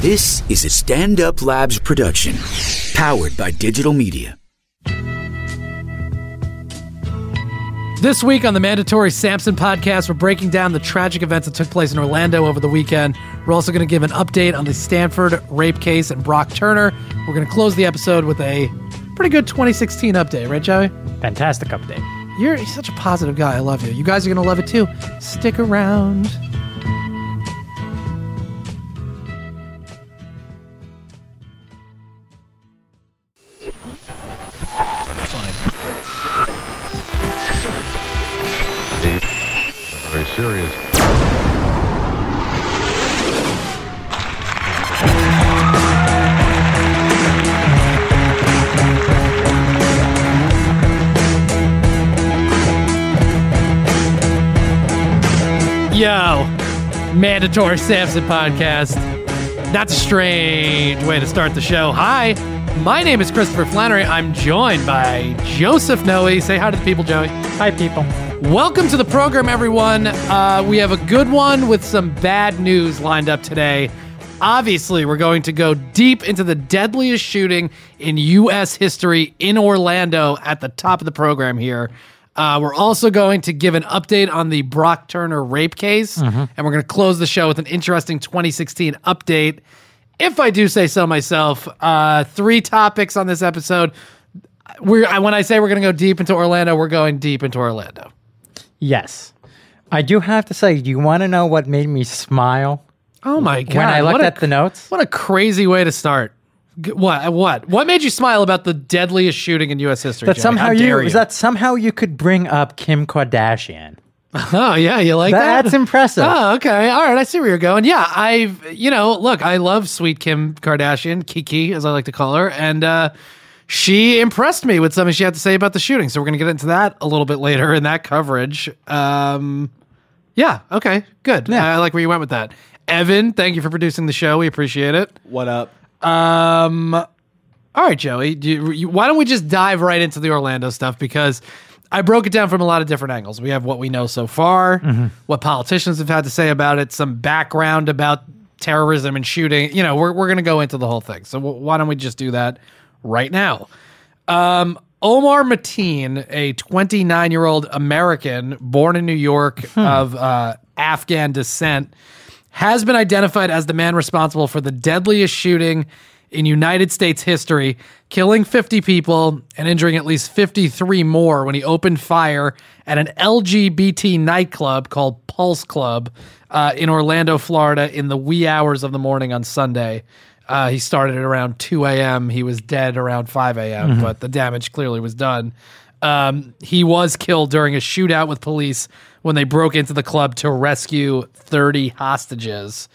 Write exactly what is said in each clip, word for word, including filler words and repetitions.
This is a Stand Up Labs production, powered by digital media. This week on the Mandatory Sampson podcast, we're breaking down the tragic events that took place in Orlando over the weekend. We're also going to give an update on the Stanford rape case and Brock Turner. We're going to close the episode with a pretty good twenty sixteen update, right, Joey? Fantastic update. You're such a positive guy. I love you. You guys are going to love it too. Stick around. Very serious. Yo, Mandatory Sampson podcast. That's a strange way to start the show. Hi, my name is Christopher Flannery. I'm joined by Joseph Noe. Say hi to the people, Joey. Hi, people. Welcome to the program, everyone. Uh, we have a good one with some bad news lined up today. Obviously, we're going to go deep into the deadliest shooting in U S history in Orlando at the top of the program here. Uh, we're also going to give an update on the Brock Turner rape case, mm-hmm. and we're going to close the show with an interesting twenty sixteen update. If I do say so myself, uh, three topics on this episode. We're, when I say we're going to go deep into Orlando, we're going deep into Orlando. Yes. I do have to say, do you want to know what made me smile? Oh my God. When I looked what a, at the notes? What a crazy way to start. What? What? What made you smile about the deadliest shooting in U S history? That Jay? somehow How you, dare you? Is that somehow you could bring up Kim Kardashian. Oh, yeah, you like that? That's impressive. Oh, okay. All right, I see where you're going. Yeah, I've, you know, look, I love sweet Kim Kardashian, Kiki, as I like to call her, and uh, she impressed me with something she had to say about the shooting, so we're going to get into that a little bit later in that coverage. Um, yeah, okay, good. Yeah. I like where you went with that. Evan, thank you for producing the show. We appreciate it. What up? Um, all right, Joey, do you, you, why don't we just dive right into the Orlando stuff, because I broke it down from a lot of different angles. We have what we know so far, mm-hmm. what politicians have had to say about it, some background about terrorism and shooting. You know, we're we're going to go into the whole thing. So w- why don't we just do that right now? Um, Omar Mateen, a twenty-nine-year-old American born in New York hmm. of uh, Afghan descent, has been identified as the man responsible for the deadliest shooting in United States history, killing fifty people and injuring at least fifty-three more when he opened fire at an L G B T nightclub called Pulse Club uh, in Orlando, Florida, in the wee hours of the morning on Sunday. Uh, he started at around two a.m. He was dead around five a.m., mm-hmm. but the damage clearly was done. Um, he was killed during a shootout with police when they broke into the club to rescue thirty hostages.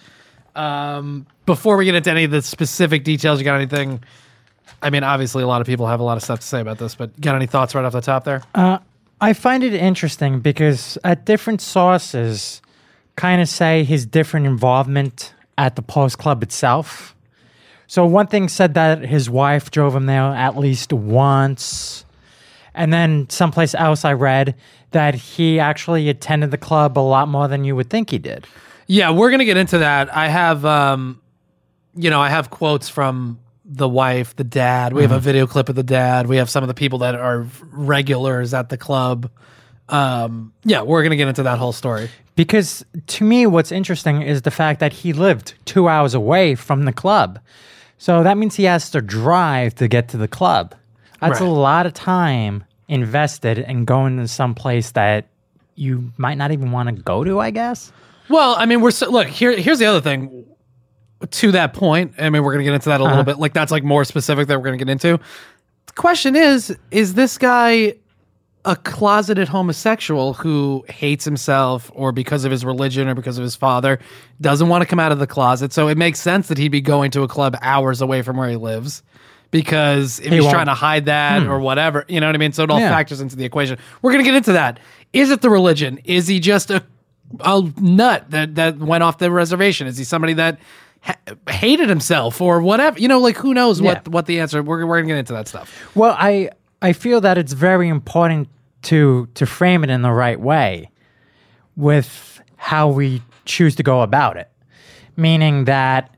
Um, before we get into any of the specific details, you got anything? I mean, obviously, a lot of people have a lot of stuff to say about this, but got any thoughts right off the top there? Uh, I find it interesting because at different sources kind of say his different involvement at the Pulse Club itself. So one thing said that his wife drove him there at least once. And then someplace else I read that he actually attended the club a lot more than you would think he did. Yeah, we're going to get into that. I have, um, you know, I have quotes from the wife, the dad. We mm-hmm. have a video clip of the dad. We have some of the people that are regulars at the club. Um, yeah, we're going to get into that whole story. Because to me, what's interesting is the fact that he lived two hours away from the club. So that means he has to drive to get to the club. That's right. A lot of time invested in going to some place that you might not even want to go to, I guess. Well, I mean, we're so, look here. Here's the other thing. To that point, I mean, we're going to get into that a uh-huh. little bit. Like that's like more specific that we're going to get into. The question is: is this guy a closeted homosexual who hates himself, or because of his religion, or because of his father, doesn't want to come out of the closet? So it makes sense that he'd be going to a club hours away from where he lives, because if he he's won't. trying to hide that hmm. or whatever, you know what I mean. So it all yeah. factors into the equation. We're going to get into that. Is it the religion? Is he just a a nut that, that went off the reservation? Is he somebody that ha- hated himself or whatever? You know, like who knows what, yeah. what the answer, we're, we're gonna get into that stuff. Well, I, I feel that it's very important to, to frame it in the right way with how we choose to go about it. Meaning that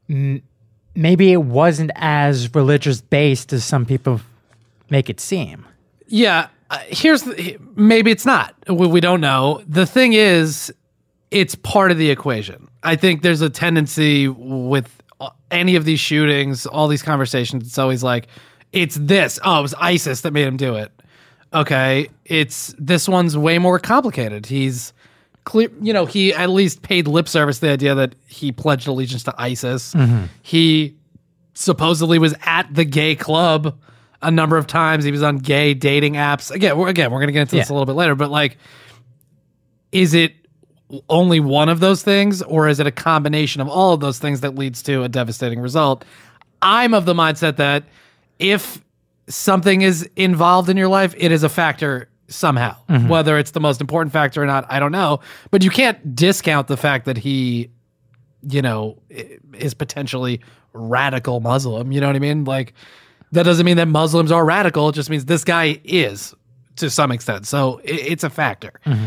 maybe it wasn't as religious based as some people make it seem. Yeah, uh, here's the, maybe it's not. We, we don't know. The thing is, it's part of the equation. I think there's a tendency with any of these shootings, all these conversations. It's always like, it's this. Oh, it was ISIS that made him do it. Okay, it's this one's way more complicated. He's clear, you know, he at least paid lip service to the idea that he pledged allegiance to ISIS. Mm-hmm. He supposedly was at the gay club a number of times. He was on gay dating apps. Again, we're, again, we're going to get into this yeah. a little bit later, but like, is it only one of those things, or is it a combination of all of those things that leads to a devastating result? I'm of the mindset that if something is involved in your life, it is a factor somehow. Mm-hmm. Whether it's the most important factor or not, I don't know. But you can't discount the fact that he, you know, is potentially radical Muslim. You know what I mean? Like, that doesn't mean that Muslims are radical. It just means this guy is to some extent. So it, it's a factor. Mm-hmm.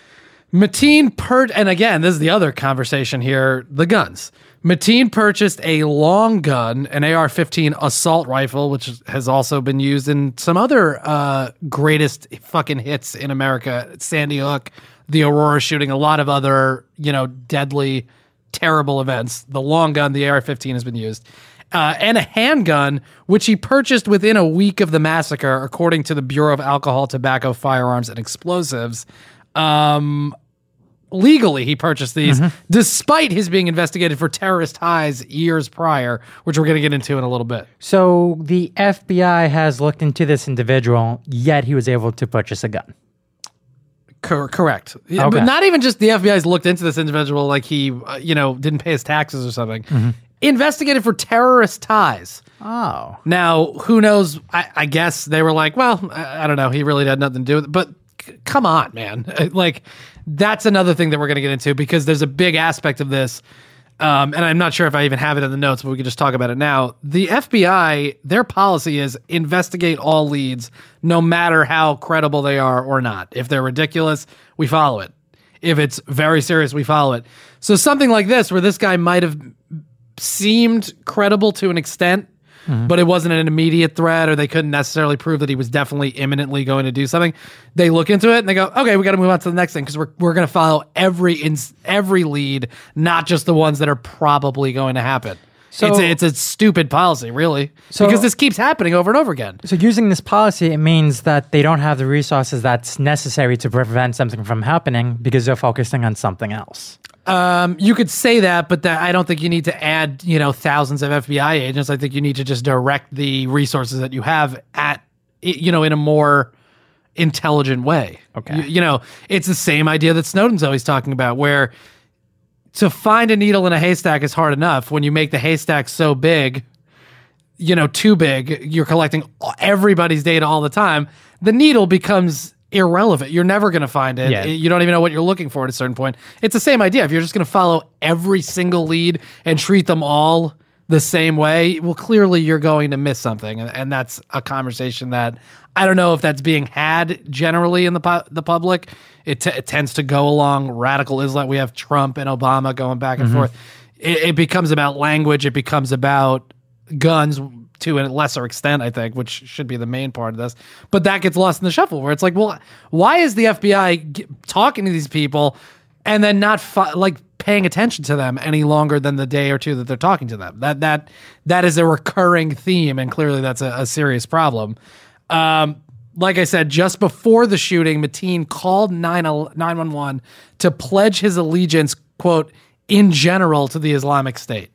Mateen per and again, this is the other conversation here, the guns. Mateen purchased a long gun, an A R fifteen assault rifle, which has also been used in some other uh, greatest fucking hits in America. Sandy Hook, the Aurora shooting, a lot of other, you know, deadly, terrible events. The long gun, the A R fifteen, has been used. Uh, and a handgun, which he purchased within a week of the massacre, according to the Bureau of Alcohol, Tobacco, Firearms, and Explosives. Um... Legally, he purchased these, mm-hmm. despite his being investigated for terrorist ties years prior, which we're going to get into in a little bit. So the F B I has looked into this individual, yet he was able to purchase a gun. Cor- correct. Okay. But not even just the F B I's looked into this individual like he, uh, you know, didn't pay his taxes or something. Mm-hmm. Investigated for terrorist ties. Oh. Now, who knows? I, I guess they were like, well, I, I don't know. He really had nothing to do with it. But c- come on, man. Like, that's another thing that we're going to get into, because there's a big aspect of this, um, and I'm not sure if I even have it in the notes, but we can just talk about it now. The F B I, their policy is investigate all leads, no matter how credible they are or not. If they're ridiculous, we follow it. If it's very serious, we follow it. So something like this, where this guy might have seemed credible to an extent, mm-hmm. but it wasn't an immediate threat, or they couldn't necessarily prove that he was definitely imminently going to do something. They look into it and they go, okay, we got to move on to the next thing, because we're we're going to follow every ins- every lead, not just the ones that are probably going to happen. So it's a, it's a stupid policy, really, so, because this keeps happening over and over again. So using this policy, it means that they don't have the resources that's necessary to prevent something from happening because they're focusing on something else. Um, you could say that, but that I don't think you need to add, you know, thousands of F B I agents. I think you need to just direct the resources that you have at, you know, in a more intelligent way. Okay. You, you know, it's the same idea that Snowden's always talking about, where to find a needle in a haystack is hard enough. When you make the haystack so big, you know, too big, you're collecting everybody's data all the time, the needle becomes irrelevant. You're never going to find it. Yeah. You don't even know what you're looking for at a certain point. It's the same idea. If you're just going to follow every single lead and treat them all the same way, well, clearly you're going to miss something. And, and that's a conversation that I don't know if that's being had generally in the pu- the public. It, t- it tends to go along radical Islam. We have Trump and Obama going back and mm-hmm. forth. It, it becomes about language. It becomes about guns to a lesser extent, I think, which should be the main part of this. But that gets lost in the shuffle, where it's like, well, why is the F B I g- talking to these people and then not fi- like paying attention to them any longer than the day or two that they're talking to them? That that that is a recurring theme, and clearly that's a, a serious problem. Um, like I said, just before the shooting, Mateen called nine one one to pledge his allegiance, quote, in general to the Islamic State.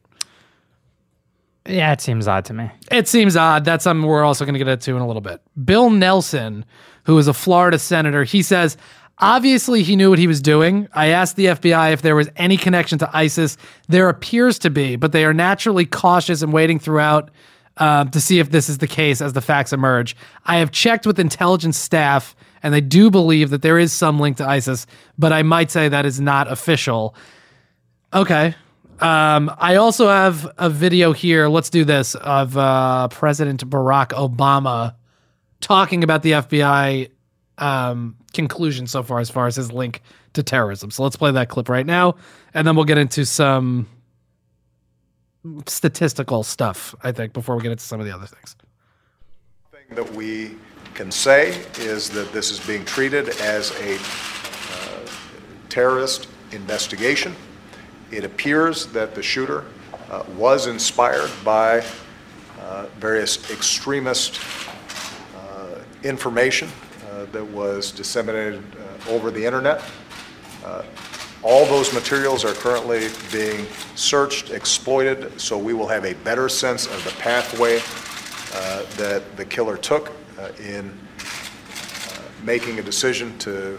Yeah, it seems odd to me. It seems odd. That's something we're also going to get into in a little bit. Bill Nelson, who is a Florida senator, he says, obviously he knew what he was doing. I asked the F B I if there was any connection to ISIS. There appears to be, but they are naturally cautious and waiting throughout uh, to see if this is the case as the facts emerge. I have checked with intelligence staff, and they do believe that there is some link to ISIS, but I might say that is not official. Okay. Um, I also have a video here. Let's do this, of uh, President Barack Obama talking about the F B I um, conclusion so far as far as his link to terrorism. So let's play that clip right now, and then we'll get into some statistical stuff, I think, before we get into some of the other things. thing that we can say is that this is being treated as a uh, terrorist investigation. It appears that the shooter uh, was inspired by uh, various extremist uh, information uh, that was disseminated uh, over the internet. Uh, all those materials are currently being searched, exploited, so we will have a better sense of the pathway uh, that the killer took uh, in uh, making a decision to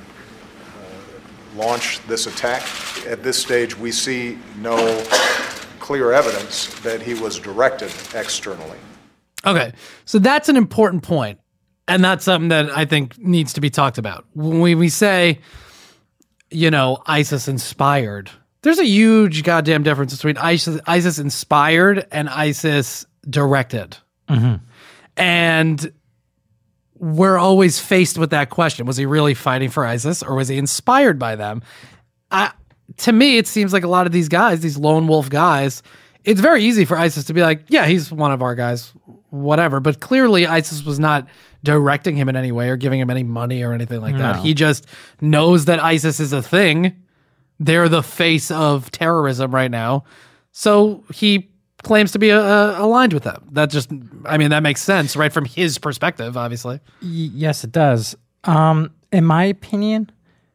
uh, launch this attack. At this stage, we see no clear evidence that he was directed externally. Okay, so that's an important point, and that's something that I think needs to be talked about. When we, we say, you know, ISIS inspired, there's a huge goddamn difference between ISIS, ISIS inspired and ISIS directed. Mm-hmm. And we're always faced with that question. Was he really fighting for ISIS or was he inspired by them? I, to me, it seems like a lot of these guys, these lone wolf guys, it's very easy for ISIS to be like, yeah, he's one of our guys, whatever. But clearly ISIS was not directing him in any way or giving him any money or anything like that. No. He just knows that ISIS is a thing. They're the face of terrorism right now. So he claims to be uh, aligned with them. That just, I mean, that makes sense, right? From his perspective, obviously. Y- yes, it does. Um, in my opinion,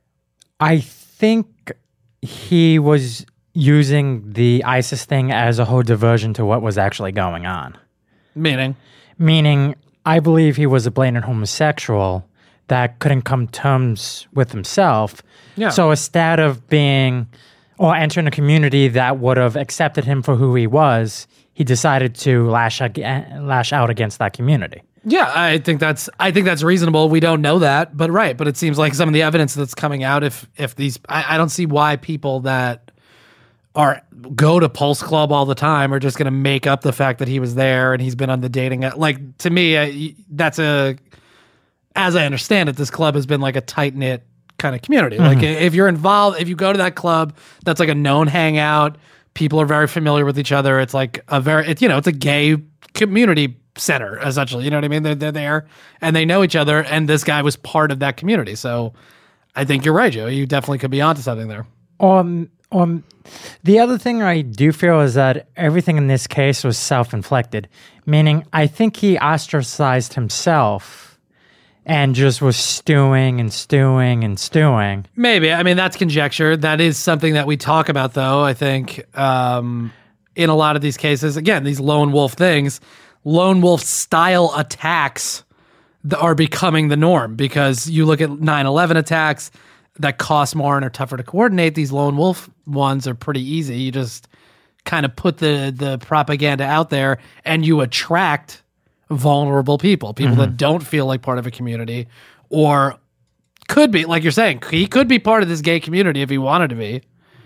I think he was using the ISIS thing as a whole diversion to what was actually going on. Meaning? Meaning, I believe he was a blatant homosexual that couldn't come to terms with himself. Yeah. So instead of being or entering a community that would have accepted him for who he was, he decided to lash ag- lash out against that community. Yeah, I think that's I think that's reasonable. We don't know that, but right. But it seems like some of the evidence that's coming out, if if these, I, I don't see why people that are go to Pulse Club all the time are just going to make up the fact that he was there and he's been on the dating. Like, to me, I, that's a, as I understand it, this club has been like a tight knit kind of community. Mm-hmm. Like, if you're involved, if you go to that club, that's like a known hangout. People are very familiar with each other. It's like a very, it, you know, it's a gay community center, essentially. You know what I mean? They're, they're there and they know each other. And this guy was part of that community. So I think you're right, Joe. You definitely could be onto something there. Um, um, the other thing I do feel is that everything in this case was self-inflicted, meaning I think he ostracized himself and just was stewing and stewing and stewing. Maybe. I mean, that's conjecture. That is something that we talk about, though, I think, um, in a lot of these cases. Again, these lone wolf things, lone wolf style attacks that are becoming the norm, because you look at nine eleven attacks that cost more and are tougher to coordinate. These lone wolf ones are pretty easy. You just kind of put the, the propaganda out there and you attract vulnerable people, people mm-hmm. that don't feel like part of a community, or could be, like you're saying, he could be part of this gay community if he wanted to be,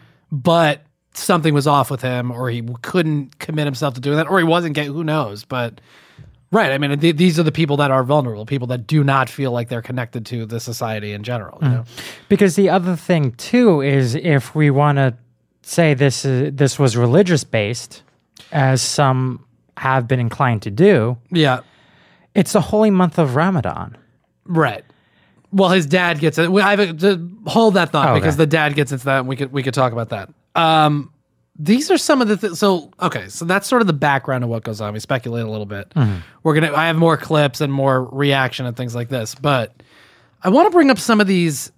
but something was off with him, or he couldn't commit himself to doing that, or he wasn't gay, who knows. But right, I mean, th- these are the people that are vulnerable, people that do not feel like they're connected to the society in general. You mm. know? Because the other thing too is, if we want to say this uh, this was religious based, as some have been inclined to do, yeah, it's the holy month of Ramadan, right? Well, his dad gets it. I have a, to hold that thought, oh, because okay. the dad gets into that, and we could we could talk about that. Um, these are some of the th- so okay, so that's sort of the background of what goes on. We speculate a little bit. Mm-hmm. We're gonna. I have more clips and more reaction and things like this, but I want to bring up some of these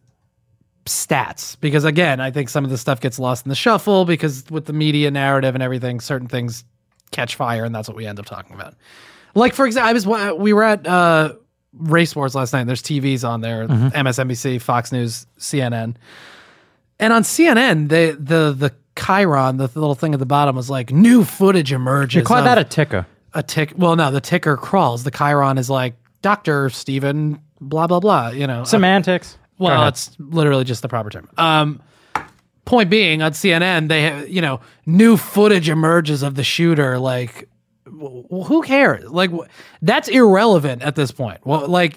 stats, because again, I think some of this stuff gets lost in the shuffle, because with the media narrative and everything, certain things catch fire, and that's what we end up talking about. Like, for example, I was we were at uh, Race Wars last night. And there's T Vs on there, mm-hmm. M S N B C, Fox News, C N N, and on C N N, they the the chyron, the little thing at the bottom, was like, new footage emerges. You call that a ticker? A tick? Well, no, the ticker crawls. The chyron is like Doctor Stephen, blah blah blah. You know, semantics. Uh, well, it's literally just the proper term. Um, point being, on C N N, they have, you know, new footage emerges of the shooter. Like, w- who cares? Like, w- that's irrelevant at this point. Well, like,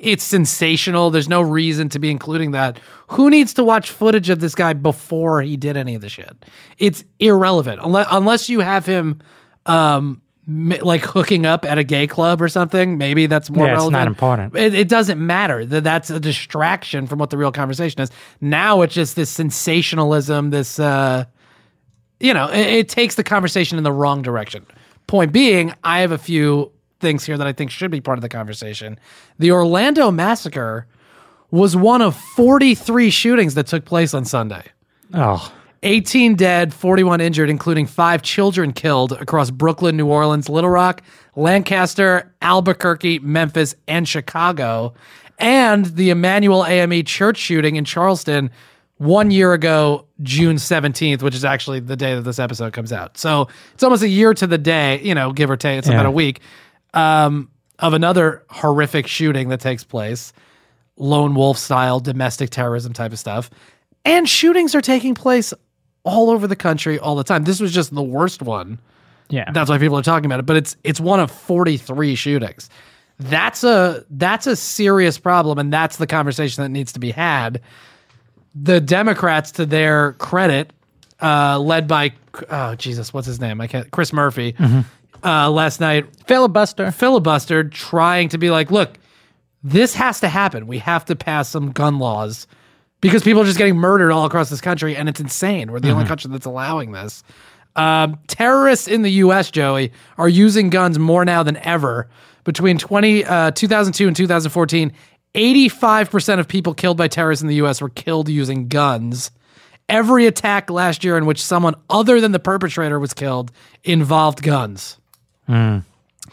it's sensational. There's no reason to be including that. Who needs to watch footage of this guy before he did any of the shit? It's irrelevant unless unless you have him um like hooking up at a gay club or something. Maybe that's more Yeah, it's relevant. not important. It, it doesn't matter. That that's a distraction from what the real conversation is. Now it's just this sensationalism. This uh, you know, it, it takes the conversation in the wrong direction. Point being, I have a few things here that I think should be part of the conversation. The Orlando massacre was one of forty-three shootings that took place on Sunday. Oh, eighteen dead, forty-one injured, including five children killed across Brooklyn, New Orleans, Little Rock, Lancaster, Albuquerque, Memphis, and Chicago. And the Emmanuel A M E church shooting in Charleston one year ago, June seventeenth, which is actually the day that this episode comes out. So it's almost a year to the day, you know, give or take. It's Yeah. about a week um, of another horrific shooting that takes place, lone wolf style, domestic terrorism type of stuff. And shootings are taking place all over the country all the time. This was just the worst one. yeah. That's why people are talking about it. But it's it's one of forty-three shootings. That's a that's a serious problem, and that's the conversation that needs to be had. The Democrats, to their credit, uh, led by oh Jesus, what's his name? I can't. Chris Murphy. Uh, last night, Filibuster. filibustered, trying to be like, look, this has to happen. We have to pass some gun laws because people are just getting murdered all across this country, and it's insane. We're the only country that's allowing this. Um, terrorists in the U S, Joey, are using guns more now than ever. Between twenty, uh, two thousand two and two thousand fourteen, eighty-five percent of people killed by terrorists in the U S were killed using guns. Every attack last year in which someone other than the perpetrator was killed involved guns. Um,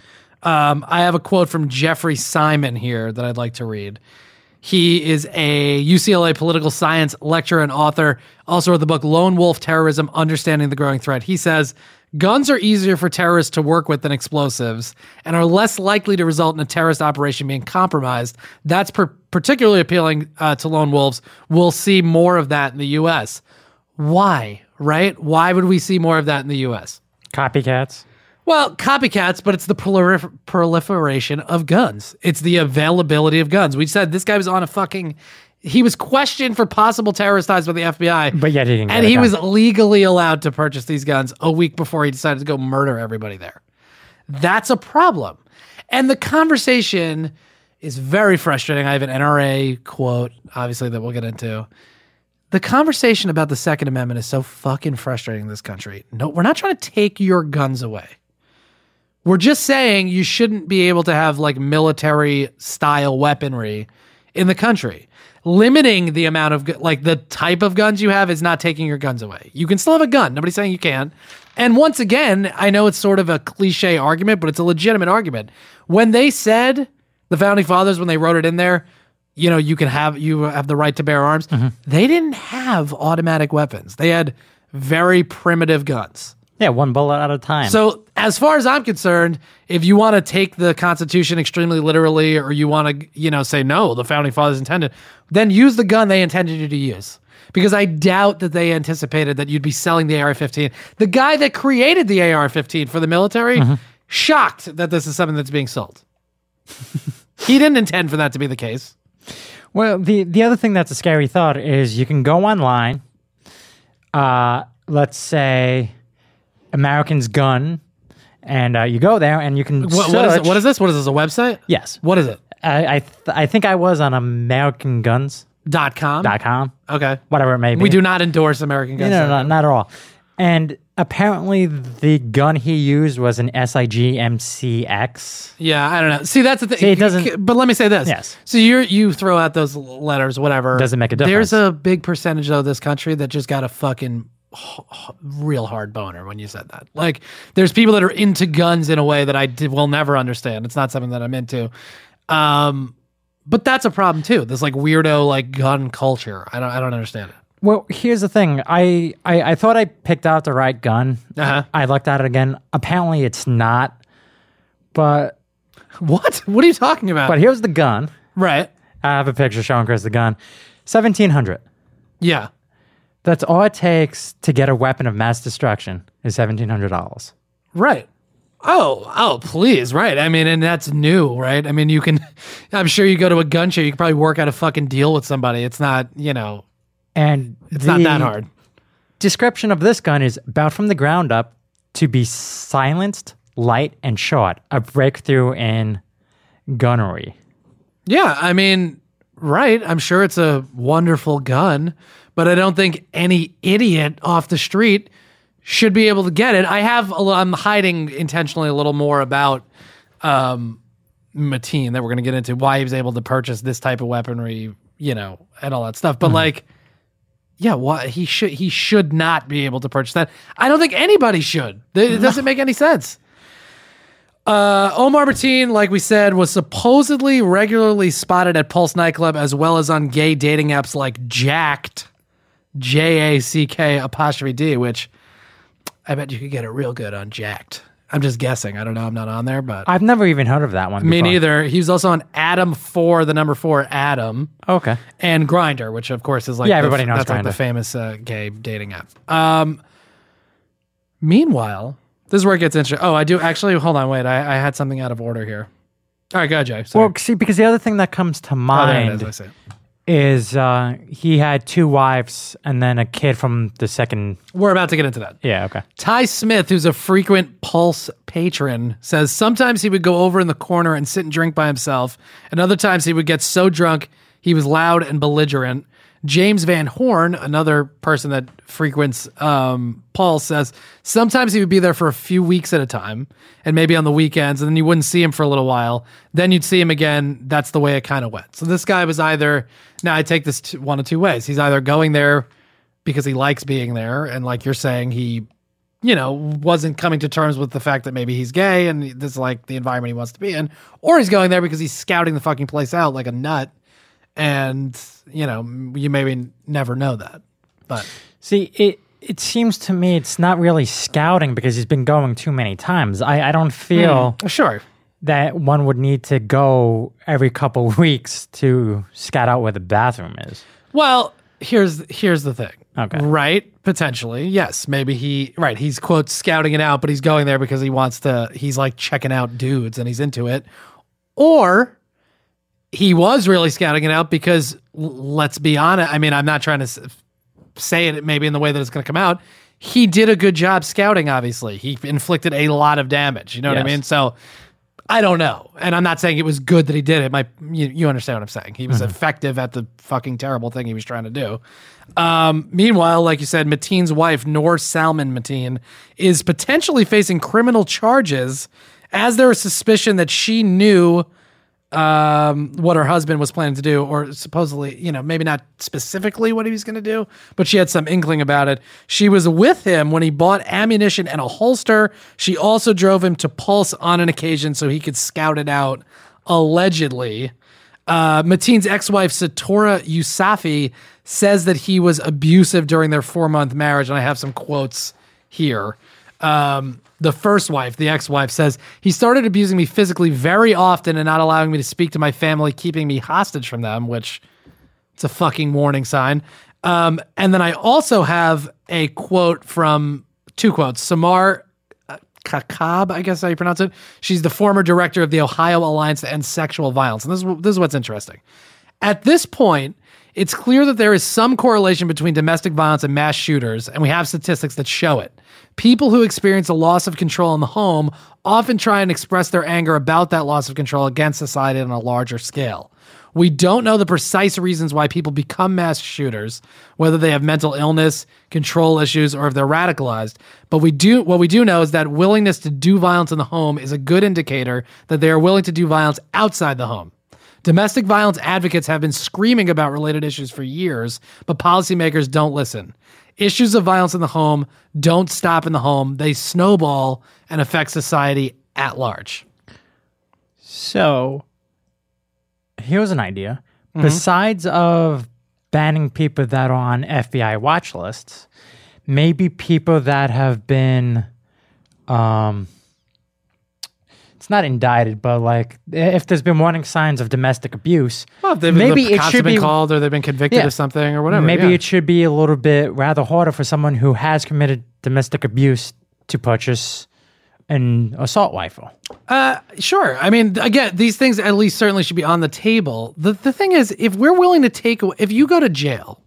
I have a quote from Jeffrey Simon here that I'd like to read. He is a U C L A political science lecturer and author, also wrote the book Lone Wolf Terrorism, Understanding the Growing Threat. He says, guns are easier for terrorists to work with than explosives and are less likely to result in a terrorist operation being compromised. That's per- particularly appealing uh, to lone wolves. We'll see more of that in the U S. Why, right? Why would we see more of that in the U S? Copycats. Well, copycats, but it's the prolif- proliferation of guns. It's the availability of guns. We said this guy was on a fucking... He was questioned for possible terrorist ties by the F B I. But yet he didn't get And a he gun. was legally allowed to purchase these guns a week before he decided to go murder everybody there. That's a problem. And the conversation is very frustrating. I have an N R A quote, obviously, that we'll get into. The conversation about the Second Amendment is so fucking frustrating in this country. No, we're not trying to take your guns away. We're just saying you shouldn't be able to have like military style weaponry in the country. Limiting the amount of, gu- like the type of guns you have is not taking your guns away. You can still have a gun. Nobody's saying you can't. And once again, I know it's sort of a cliche argument, but it's a legitimate argument. When they said, the Founding Fathers, when they wrote it in there, you know, you can have, you have the right to bear arms. They didn't have automatic weapons. They had very primitive guns. Yeah, one bullet at a time. So, as far as I'm concerned, if you want to take the Constitution extremely literally, or you want to, you know, say no, the Founding Fathers intended, then use the gun they intended you to use. Because I doubt that they anticipated that you'd be selling the A R fifteen. The guy that created the A R fifteen for the military, shocked that this is something that's being sold. He didn't intend for that to be the case. Well, the, the other thing that's a scary thought is you can go online, uh, let's say American's Gun, and uh, you go there and you can What, what is search- it? What is this? What is this? A website? Yes. What is it? I I, th- I think I was on American Guns Dot com. dot com, Okay. whatever it may be. We do not endorse American No, Guns. no, no, not at all. And apparently the gun he used was an S I G M C X. Yeah, I don't know. See, that's the thing. See, it doesn't- But let me say this. Yes. So you you throw out those letters, whatever. Doesn't make a There's difference. a big percentage of this country that just got a fucking h- h- real hard boner when you said that. Like, there's people that are into guns in a way that I did, will never understand. It's not something that I'm into. Um, but that's a problem too. This like weirdo like gun culture. I don't I don't understand it. Well, here's the thing. I, I, I thought I picked out the right gun. Uh-huh. I looked at it again. Apparently it's not. But What? What are you talking about? but here's the gun. right. I have a picture showing Chris the gun. seventeen hundred. Yeah. That's all it takes to get a weapon of mass destruction is seventeen hundred dollars. Right. Oh, oh, please, right. I mean, and that's new, right? I mean, you can, I'm sure you go to a gun show, you can probably work out a fucking deal with somebody. It's not, you know, And it's not that hard. Description of this gun is about from the ground up to be silenced, light, and short. A breakthrough in gunnery. Yeah, I mean, right. I'm sure it's a wonderful gun, but I don't think any idiot off the street should be able to get it. I have, a, I'm hiding intentionally a little more about um, Mateen that we're going to get into, why he was able to purchase this type of weaponry, you know, and all that stuff. But mm-hmm. like, yeah, why he should he should not be able to purchase that. I don't think anybody should. It doesn't make any sense. Uh, Omar Mateen, like we said, was supposedly regularly spotted at Pulse nightclub as well as on gay dating apps like Jacked, J A C K apostrophe D, which I bet you could get it real good on Jacked. I'm just guessing. I don't know. I'm not on there, but I've never even heard of that one. Me before. neither. He was also on Adam four, the number four Adam. Okay. And Grindr, which of course is like yeah, everybody the, knows that's Grindr. like the famous uh, gay dating app. Um, meanwhile, this is where it gets interesting. Oh, I do actually. Hold on, wait. I, I had something out of order here. All right, go ahead, Jay. Sorry. Well, see, because the other thing that comes to mind oh, there it is. I see it. is uh, he had two wives and then a kid from the second. We're about to get into that. Yeah, okay. Ty Smith, who's a frequent Pulse patron, says sometimes he would go over in the corner and sit and drink by himself, and other times he would get so drunk he was loud and belligerent. James Van Horn, another person that frequents um, Pulse, says sometimes he would be there for a few weeks at a time, and maybe on the weekends, and then you wouldn't see him for a little while. Then you'd see him again. That's the way it kind of went. So this guy was either, now I take this t- one of two ways. He's either going there because he likes being there, and like you're saying, he, you know, wasn't coming to terms with the fact that maybe he's gay, and this is like the environment he wants to be in, or he's going there because he's scouting the fucking place out like a nut. And, you know, you maybe never know that. But see, it it seems to me it's not really scouting because he's been going too many times. I, I don't feel mm, sure that one would need to go every couple weeks to scout out where the bathroom is. Well, here's here's the thing. Okay. Right? Potentially. Yes. Maybe he, right. He's, quote, scouting it out, but he's going there because he wants to, he's like checking out dudes and he's into it. Or he was really scouting it out because, let's be honest, I mean, I'm not trying to say it maybe in the way that it's going to come out. He did a good job scouting, obviously. He inflicted a lot of damage. You know yes. what I mean? So, I don't know. And I'm not saying it was good that he did it. My, you, you understand what I'm saying. He was mm-hmm. effective at the fucking terrible thing he was trying to do. Um, meanwhile, like you said, Mateen's wife, Noor Salman Mateen, is potentially facing criminal charges as there is suspicion that she knew um, what her husband was planning to do, or supposedly, you know, maybe not specifically what he was going to do, but she had some inkling about it. She was with him when he bought ammunition and a holster. She also drove him to Pulse on an occasion so he could scout it out, allegedly. Uh, Mateen's ex-wife, Satora Yousafi, says that he was abusive during their four-month marriage, and I have some quotes here. Um, the first wife, the ex-wife, says, he started abusing me physically very often and not allowing me to speak to my family, keeping me hostage from them, which it's a fucking warning sign. Um, and then I also have a quote from, two quotes, Samar Kakab, I guess how you pronounce it. She's the former director of the Ohio Alliance to End Sexual Violence. And this is, this is what's interesting. At this point, it's clear that there is some correlation between domestic violence and mass shooters, and we have statistics that show it. People who experience a loss of control in the home often try and express their anger about that loss of control against society on a larger scale. We don't know the precise reasons why people become mass shooters, whether they have mental illness, control issues, or if they're radicalized. But we do what we do know is that willingness to do violence in the home is a good indicator that they are willing to do violence outside the home. Domestic violence advocates have been screaming about related issues for years, but policymakers don't listen. Issues of violence in the home don't stop in the home. They snowball and affect society at large. So, here's an idea. Mm-hmm. Besides of banning people that are on F B I watch lists, maybe people that have been... um. It's not indicted, but like if there's been warning signs of domestic abuse, well, if maybe the it should been be called or they've been convicted yeah, of something or whatever. Maybe yeah. it should be a little bit rather harder for someone who has committed domestic abuse to purchase an assault rifle. Uh, sure. I mean, again, these things at least certainly should be on the table. The the thing is, if we're willing to take, if you go to jail,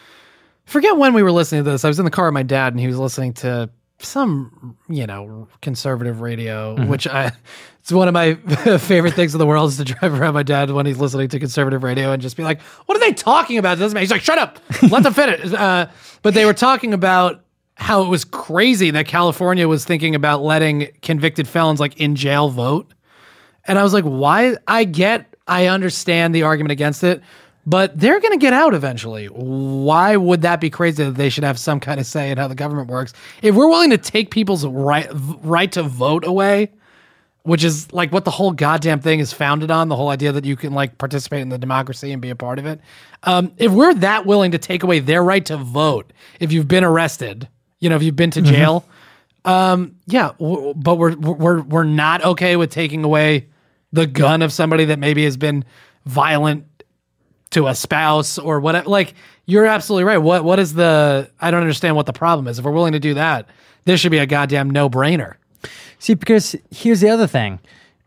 forget when we were listening to this. I was in the car with my dad, and he was listening to some, you know, conservative radio, mm-hmm. which I, it's one of my favorite things in the world is to drive around my dad when he's listening to conservative radio and just be like, what are they talking about? It doesn't matter. He's like, shut up, let them finish. Uh, but they were talking about how it was crazy that California was thinking about letting convicted felons like in jail vote. And I was like, why? I get, I understand the argument against it, but they're going to get out eventually. Why would that be crazy that they should have some kind of say in how the government works? If we're willing to take people's right, right to vote away, which is like what the whole goddamn thing is founded on, the whole idea that you can like participate in the democracy and be a part of it. Um, if we're that willing to take away their right to vote, if you've been arrested, you know, if you've been to jail, mm-hmm. um, yeah, w- but we're we're we're not okay with taking away the gun of somebody that maybe has been violent to a spouse or whatever. Like, you're absolutely right. What what is the? I don't understand what the problem is. If we're willing to do that, this should be a goddamn no-brainer. See, because here's the other thing.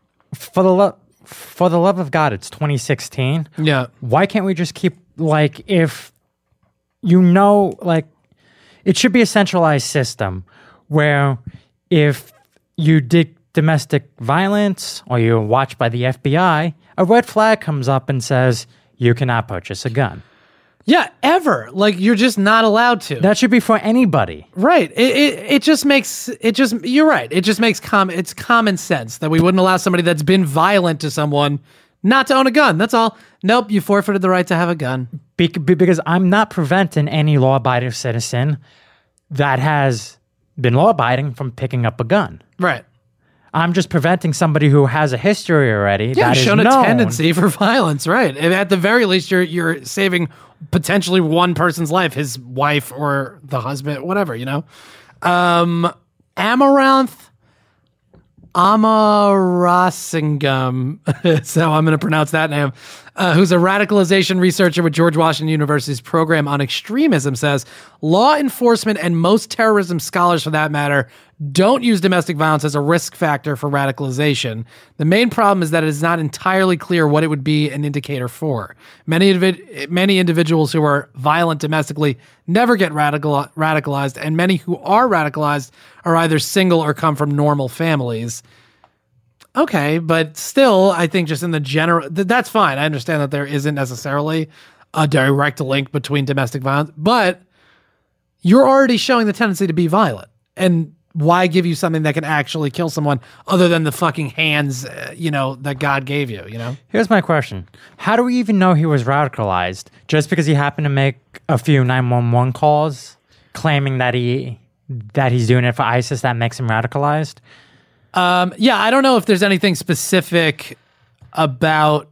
For the love for the love of God, it's twenty sixteen. Yeah. Why can't we just keep like if you know like. It should be a centralized system where if you did domestic violence or you're watched by the F B I, a red flag comes up and says, you cannot purchase a gun. Yeah, ever. Like, you're just not allowed to. That should be for anybody. Right. It it, it just makes, it just, you're right. It just makes, com- it's common sense that we wouldn't allow somebody that's been violent to someone not to own a gun. That's all. Nope, you forfeited the right to have a gun. Be- because I'm not preventing any law-abiding citizen that has been law-abiding from picking up a gun. Right. I'm just preventing somebody who has a history already. Yeah, that shown is a known. tendency for violence, right? And at the very least, you're you're saving potentially one person's life, his wife or the husband, whatever, you know? Um, Amaranth Amarasingam, so I'm going to pronounce that name, uh, who's a radicalization researcher with George Washington University's program on extremism, says law enforcement and most terrorism scholars, for that matter, don't use domestic violence as a risk factor for radicalization. The main problem is that it is not entirely clear what it would be an indicator for. Many individ- many individuals who are violent domestically never get radical- radicalized, and many who are radicalized are either single or come from normal families. Okay, but still, I think just in the general, th- that's fine. I understand that there isn't necessarily a direct link between domestic violence, but you're already showing the tendency to be violent. And why give you something that can actually kill someone other than the fucking hands, uh, you know, that God gave you, you know? Here's my question. How do we even know he was radicalized? Just because he happened to make a few nine one one calls claiming that he that he's doing it for ISIS that makes him radicalized? Um, yeah, I don't know if there's anything specific about,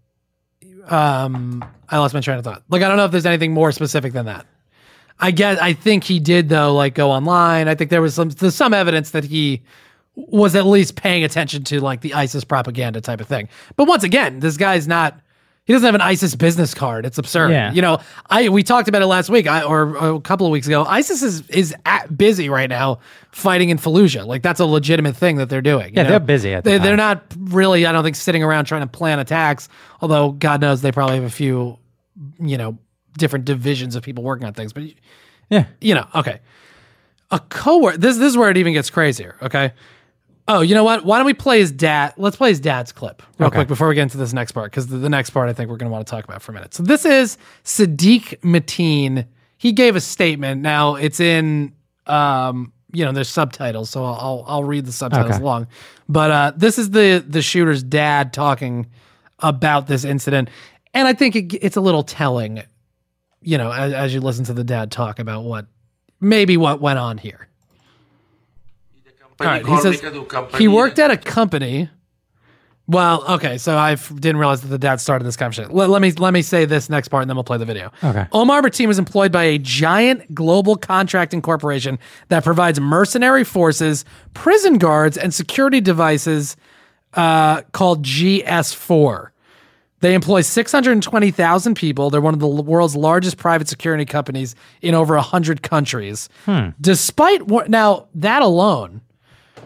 um, I lost my train of thought. Like, I don't know if there's anything more specific than that. I guess, I think he did though, like go online. I think there was some, there's some evidence that he was at least paying attention to like the ISIS propaganda type of thing. But once again, this guy's not, he doesn't have an ISIS business card. It's absurd. Yeah. You know, I, we talked about it last week I, or, or a couple of weeks ago. ISIS is, is at, busy right now fighting in Fallujah. Like, that's a legitimate thing that they're doing. Yeah, you know? they're busy at the they, time. They're not really, I don't think, sitting around trying to plan attacks. Although God knows they probably have a few, you know, different divisions of people working on things. But Yeah. you know, okay. A coworker, this, this is where it even gets crazier, okay? Oh, you know what? Why don't we play his dad? Let's play his dad's clip real Okay. quick before we get into this next part, because the, the next part I think we're going to want to talk about for a minute. So this is Sadiq Mateen. He gave a statement. Now, it's in, um, you know, there's subtitles, so I'll I'll, I'll read the subtitles Okay. along. But uh, this is the, the shooter's dad talking about this incident, and I think it, it's a little telling, you know, as, as you listen to the dad talk about what, maybe what went on here. All right, he says he worked at a company. Well, okay, so I f- didn't realize that the dad started this conversation. Let, let me let me say this next part, and then we'll play the video. Okay. Omar Mateen was employed by a giant global contracting corporation that provides mercenary forces, prison guards, and security devices uh, called G S four. They employ six hundred twenty thousand people. They're one of the world's largest private security companies in over one hundred countries. Hmm. Despite what, now that alone,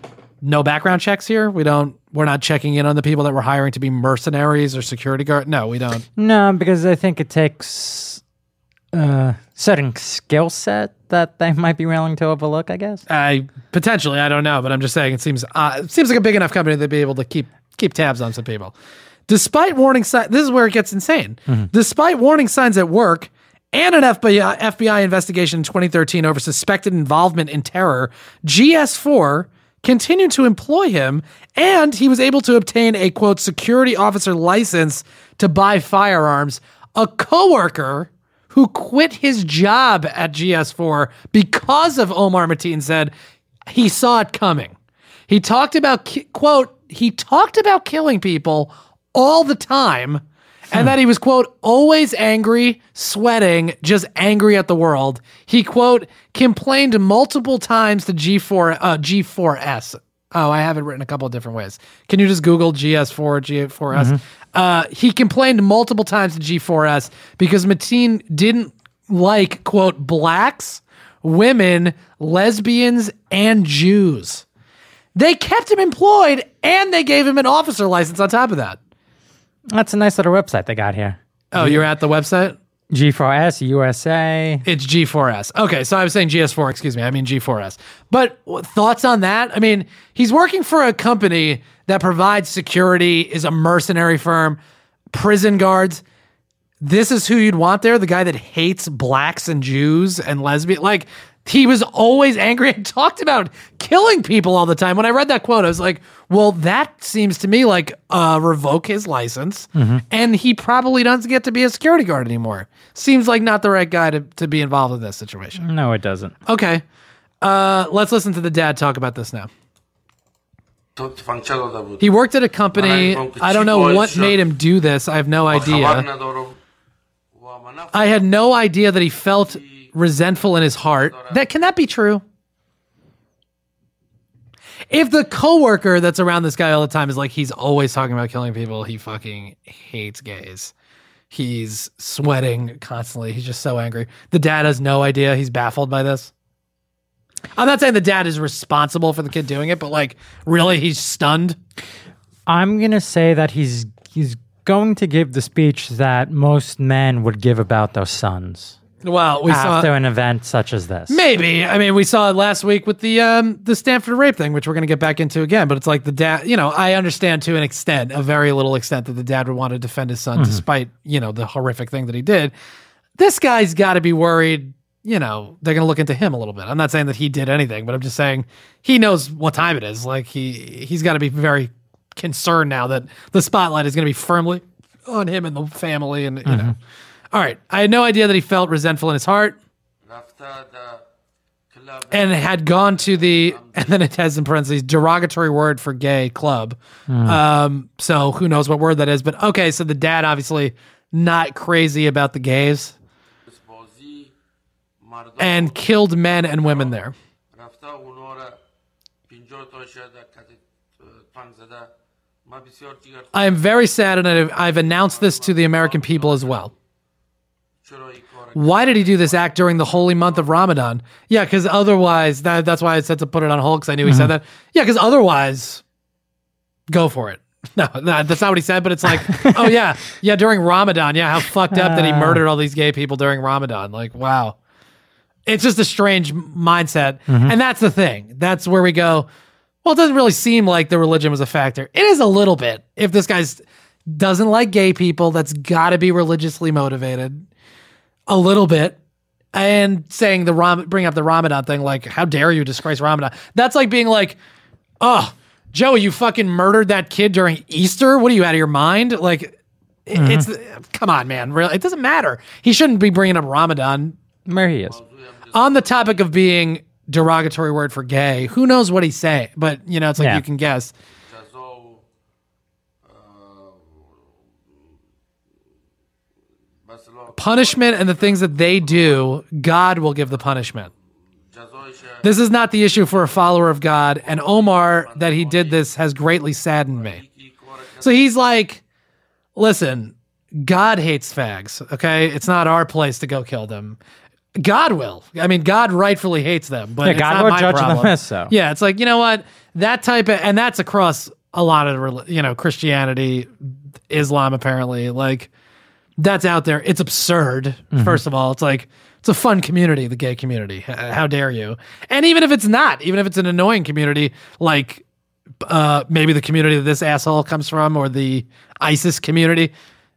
no background checks here. We don't. We're not checking in on the people that we're hiring to be mercenaries or security guard. No, we don't. No, because I think it takes a certain skill set that they might be willing to overlook, I guess. I potentially, I don't know, but I'm just saying it seems uh, it seems like a big enough company to be able to keep keep tabs on some people. Despite warning signs, this is where it gets insane. Mm-hmm. Despite warning signs at work and an F B I, F B I investigation in twenty thirteen over suspected involvement in terror, G S four continued to employ him, and he was able to obtain a, quote, security officer license to buy firearms. A coworker who quit his job at G S four because of Omar Mateen said he saw it coming. He talked about, quote, he talked about killing people all the time, and that he was, quote, always angry, sweating, just angry at the world. He, quote, complained multiple times to G four, uh, G four S. Oh, I have it written a couple of different ways. Can you just Google G S four, G four S? Mm-hmm. Uh, he complained multiple times to G four S because Mateen didn't like, quote, blacks, women, lesbians, and Jews. They kept him employed, and they gave him an officer license on top of that. That's a nice little website they got here. Oh, you're at the website? G four S, U S A. It's G four S. Okay, so I was saying G S four, excuse me. I mean G four S. But thoughts on that? I mean, he's working for a company that provides security, is a mercenary firm, prison guards. This is who you'd want there? The guy that hates blacks and Jews and lesbians? Like, he was always angry and talked about killing people all the time. When I read that quote, I was like, well, that seems to me like uh, revoke his license, mm-hmm. and he probably doesn't get to be a security guard anymore. Seems like not the right guy to, to be involved in this situation. No, it doesn't. Okay. Uh, let's listen to the dad talk about this now. He worked at a company. I don't know what made him do this. I have no idea. I had no idea that he felt resentful in his heart. That can that be true? If the coworker that's around this guy all the time is like, he's always talking about killing people, he fucking hates gays. He's sweating constantly. He's just so angry. The dad has no idea. He's baffled by this. I'm not saying the dad is responsible for the kid doing it, but like, really, he's stunned. I'm gonna say that he's he's going to give the speech that most men would give about their sons. Well, we after saw an event such as this. Maybe. I mean, we saw it last week with the um, the Stanford rape thing, which we're going to get back into again. But it's like the dad, you know, I understand to an extent, a very little extent, that the dad would want to defend his son, mm-hmm. despite, you know, the horrific thing that he did. This guy's got to be worried, you know, they're going to look into him a little bit. I'm not saying that he did anything, but I'm just saying he knows what time it is. Like, he, he's got to be very concerned now that the spotlight is going to be firmly on him and the family and, you mm-hmm. know. All right. I had no idea that he felt resentful in his heart and had gone to the, and then it has in parentheses, derogatory word for gay club. Mm. Um, so who knows what word that is. But okay, so the dad obviously not crazy about the gays and killed men and women there. I am very sad, and I've, I've announced this to the American people as well. Why did he do this act during the holy month of Ramadan? Yeah, because otherwise, that, that's why I said to put it on hold, because I knew he mm-hmm. said that. Yeah, because otherwise, go for it. No, no, that's not what he said, but it's like, oh yeah, yeah, during Ramadan, yeah, how fucked up that he murdered all these gay people during Ramadan. Like, wow. It's just a strange mindset. Mm-hmm. And that's the thing. That's where we go, well, it doesn't really seem like the religion was a factor. It is a little bit. If this guy doesn't like gay people, that's got to be religiously motivated. A little bit. And saying the Ram, bring up the Ramadan thing, like, how dare you disgrace Ramadan? That's like being like, oh, Joey, you fucking murdered that kid during Easter? What are you, out of your mind? Like, mm-hmm. it's, come on, man. Really, it doesn't matter. He shouldn't be bringing up Ramadan. Where he is. On the topic of being derogatory word for gay, who knows what he's saying? But, you know, it's like yeah. you can guess. Punishment and the things that they do, God will give the punishment. This is not the issue for a follower of God, and Omar, that he did this, has greatly saddened me. So he's like, listen, God hates fags, okay? It's not our place to go kill them. God will. I mean, God rightfully hates them, but Yeah, it's God not will my judge them problem. as so. Yeah, it's like, you know what? That type of, and that's across a lot of, reli- you know, Christianity, Islam, apparently. Like, that's out there. It's absurd, Mm-hmm. first of all. It's like, it's a fun community, the gay community. H- How dare you? And even if it's not, even if it's an annoying community, like uh, maybe the community that this asshole comes from or the ISIS community,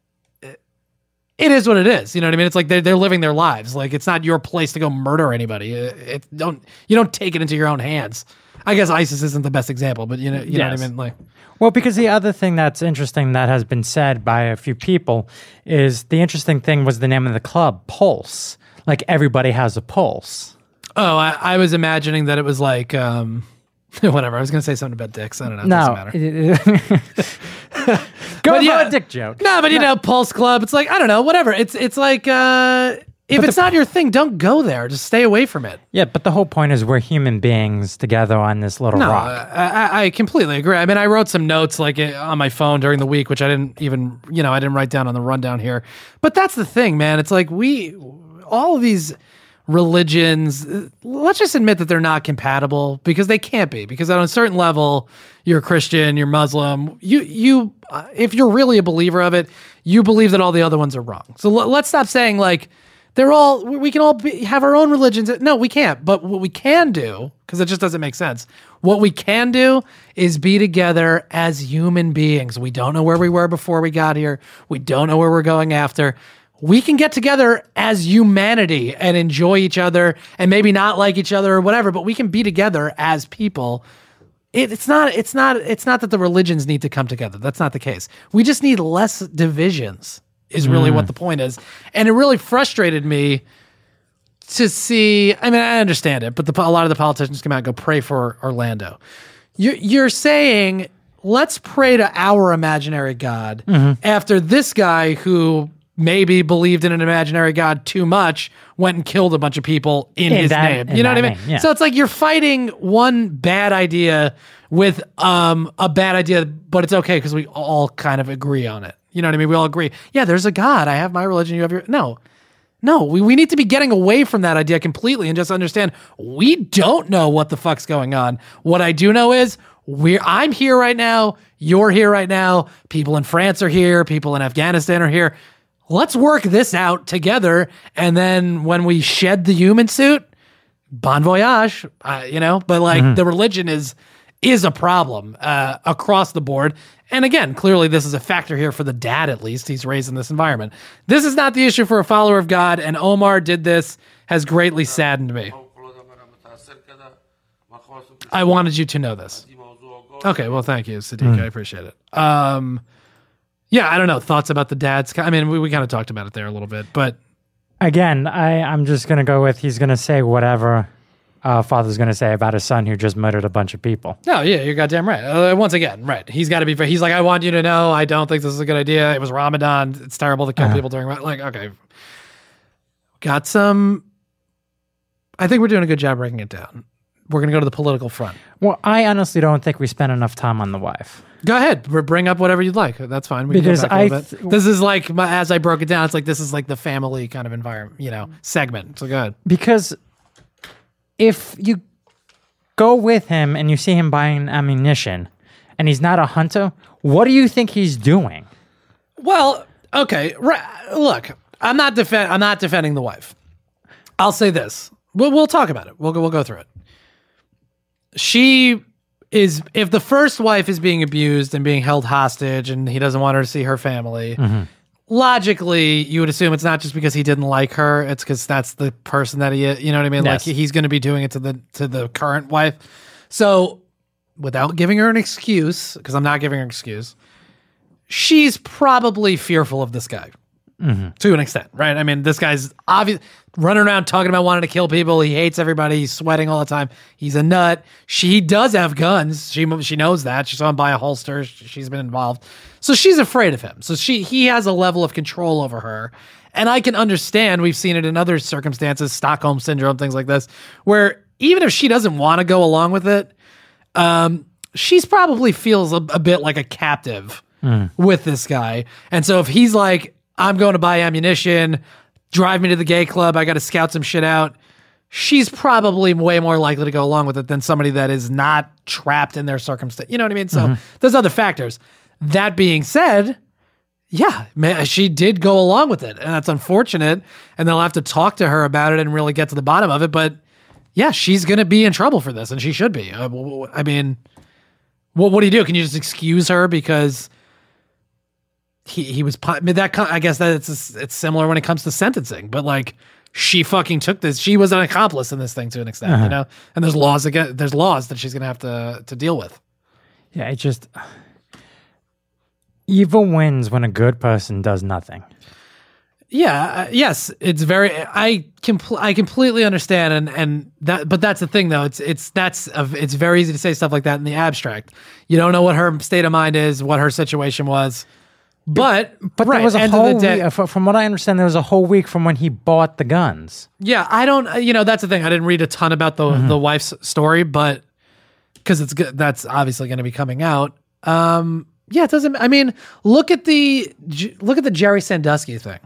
it is what it is. You know what I mean? It's like they're, they're living their lives. Like, it's not your place to go murder anybody. It, it don't you don't take it into your own hands. I guess ISIS isn't the best example, but you know, you know Yes. what I mean? Like, Well, because the other thing that's interesting that has been said by a few people is the interesting thing was the name of the club, Pulse. Like, everybody has a pulse. oh, I, I was imagining that it was like, um, whatever. I was going to say something about dicks. I don't know. It doesn't matter. No. Go But for yeah. a dick joke. No, but you know, Pulse Club. It's like, I don't know, whatever. It's it's like uh, if it's not your thing, don't go there. Just stay away from it. Yeah, but the whole point is we're human beings together on this little No, rock. I, I- I completely agree. I mean, I wrote some notes like uh, on my phone during the week, which I didn't even, you know, I didn't write down on the rundown here. But that's the thing, man. It's like we, all of these religions, uh, let's just admit that they're not compatible because they can't be. Because on a certain level, you're a Christian, you're Muslim. You, you, uh, if you're really a believer of it, you believe that all the other ones are wrong. So l- let's stop saying like they're all. We can all be, have our own religions. No, we can't. But what we can do, because it just doesn't make sense. What we can do is be together as human beings. We don't know where we were before we got here. We don't know where we're going after. We can get together as humanity and enjoy each other and maybe not like each other or whatever, but we can be together as people. It, it's not, it's not, it's not that the religions need to come together. That's not the case. We just need less divisions is really what the point is. And it really frustrated me to see, I mean, I understand it, but the, a lot of the politicians come out and go pray for Orlando. You, you're saying, let's pray to our imaginary God after this guy who maybe believed in an imaginary God too much went and killed a bunch of people in, In his that- name. in You know what I that mean? name, yeah. So it's like you're fighting one bad idea with um, a bad idea, but it's okay because we all kind of agree on it. You know what I mean? We all agree. Yeah, there's a God. I have my religion. You have your... No. No, we, we need to be getting away from that idea completely and just understand we don't know what the fuck's going on. What I do know is we're I'm here right now. You're here right now. People in France are here. People in Afghanistan are here. Let's work this out together. And then when we shed the human suit, bon voyage, uh, you know, but like the religion is is a problem uh, across the board. And again, clearly this is a factor here for the dad, at least. He's raised in this environment. This is not the issue for a follower of God, and Omar did this, has greatly saddened me. I wanted you to know this. Okay, well, thank you, Sadiq. I appreciate it. Um, yeah, I don't know. Thoughts about the dad's... I mean, we, we kind of talked about it there a little bit, but... Again, I, I'm just going to go with he's going to say whatever uh, father's going to say about his son who just murdered a bunch of people. No, yeah, you're goddamn right. Uh, once again, right. He's got to be... He's like, I want you to know, I don't think this is a good idea. It was Ramadan. It's terrible to kill people during... Like, okay. Got some... I think we're doing a good job breaking it down. We're going to go to the political front. Well, I honestly don't think we spent enough time on the wife. Go ahead. Br- Bring up whatever you'd like. That's fine. We Because can go back a little I bit. th- This is like, my, as I broke it down, it's like this is like the family kind of environment, you know, segment. So go ahead. Because if you go with him and you see him buying ammunition and he's not a hunter, what do you think he's doing? Well, okay. Right. Look, I'm not defend. I'm not defending the wife. I'll say this. We'll, we'll talk about it. We'll go. We'll go through it. She is. If the first wife is being abused and being held hostage, and he doesn't want her to see her family, logically, you would assume it's not just because he didn't like her. It's because that's the person that he is. You know what I mean? Yes. Like he's going to be doing it to the to the current wife. So, without giving her an excuse, because I'm not giving her an excuse, she's probably fearful of this guy. To an extent, right? I mean, this guy's obvious running around talking about wanting to kill people. He hates everybody. He's sweating all the time. He's a nut. She does have guns. She she knows that. She saw him buy a holster. She's been involved, so she's afraid of him. So she he has a level of control over her, and I can understand. We've seen it in other circumstances, Stockholm syndrome, things like this, where even if she doesn't want to go along with it, um, she's probably feels a, a bit like a captive with this guy. And so if he's like, I'm going to buy ammunition drive me to the gay club. I got to scout some shit out. She's probably way more likely to go along with it than somebody that is not trapped in their circumstance. You know what I mean? So mm-hmm. there's other factors. That being said, yeah, man, she did go along with it, and that's unfortunate. And they'll have to talk to her about it and really get to the bottom of it. But yeah, she's going to be in trouble for this, and she should be. Uh, I mean, what what do you do? Can you just excuse her because he he was? I mean, that I guess that it's it's similar when it comes to sentencing, but like. She fucking took this. She was an accomplice in this thing to an extent, uh-huh. you know. And there's laws again. There's laws that she's gonna have to to deal with. Yeah, it just evil wins when a good person does nothing. Yeah. Uh, yes, it's very. I compl- I completely understand, and and that. But that's the thing, though. It's it's that's a, it's very easy to say stuff like that in the abstract. You don't know what her state of mind is, what her situation was. But but right, there was a end whole of the day, week, from what I understand, there was a whole week from when he bought the guns. Yeah, I don't. You know, that's the thing. I didn't read a ton about the mm-hmm. the wife's story, but because it's good, that's obviously going to be coming out. Um, yeah, it doesn't. I mean, look at the look at the Jerry Sandusky thing.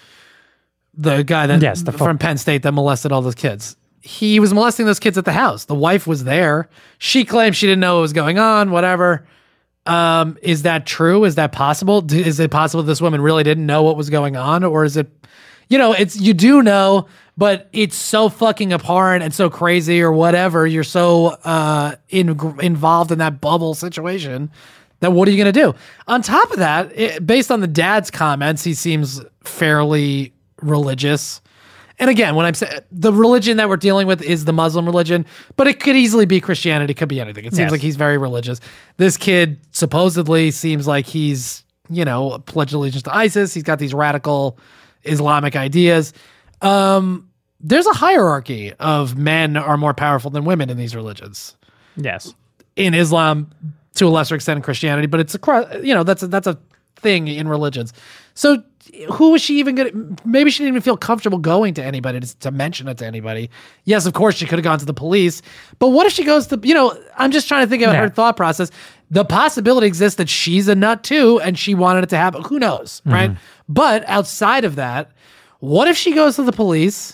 The guy that yes, the from Penn State that molested all those kids. He was molesting those kids at the house. The wife was there. She claimed she didn't know what was going on. Whatever. Um, is that true? Is that possible? D- is it possible this woman really didn't know what was going on? Or is it, you know, it's, you do know, but it's so fucking abhorrent and so crazy or whatever. You're so, uh, in, involved in that bubble situation that what are you going to do? On top of that, it, based on the dad's comments, he seems fairly religious. And again, when I'm saying the religion that we're dealing with is the Muslim religion, but it could easily be Christianity, it could be anything. It seems yes. like he's very religious. This kid supposedly seems like he's, you know, pledged allegiance to ISIS. He's got these radical Islamic ideas. Um, there's a hierarchy of men are more powerful than women in these religions. Yes. In Islam, to a lesser extent in Christianity, but it's a, you know, that's a, that's a thing in religions. So who was she even going to, maybe she didn't even feel comfortable going to anybody to, to mention it to anybody. Yes, of course she could have gone to the police, but what if she goes to, you know, I'm just trying to think about yeah. her thought process. The possibility exists that she's a nut too, and she wanted it to happen. Who knows, mm-hmm. right? But outside of that, what if she goes to the police,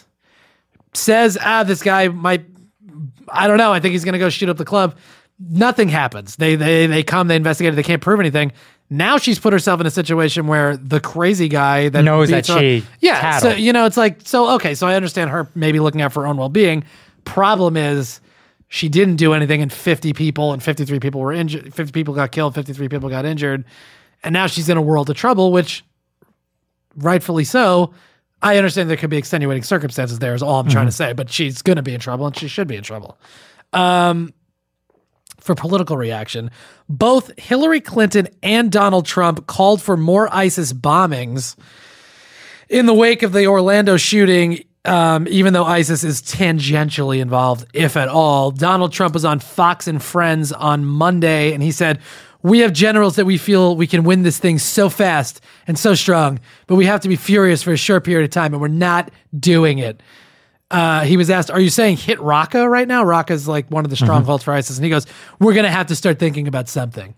says, ah, this guy might, I don't know, I think he's going to go shoot up the club. Nothing happens. They, they, they come, they investigate it, they can't prove anything. Now she's put herself in a situation where the crazy guy that knows that her, she yeah, tattled. so you know it's like so okay, so I understand her maybe looking out for her own well-being. Problem is she didn't do anything, and fifty people and fifty-three people were injured. fifty people got killed, fifty-three people got injured, and now she's in a world of trouble, which rightfully so. I understand there could be extenuating circumstances there is all I'm mm-hmm. trying to say, but she's going to be in trouble, and she should be in trouble. Um. For political reaction, both Hillary Clinton and Donald Trump called for more ISIS bombings in the wake of the Orlando shooting, um, even though ISIS is tangentially involved, if at all. Donald Trump was on Fox and Friends on Monday, and he said, we have generals that we feel we can win this thing so fast and so strong, but we have to be furious for a short period of time, and we're not doing it. Uh, he was asked, are you saying hit Raqqa right now? Raqqa is like one of the strongholds mm-hmm. for ISIS. And he goes, we're going to have to start thinking about something.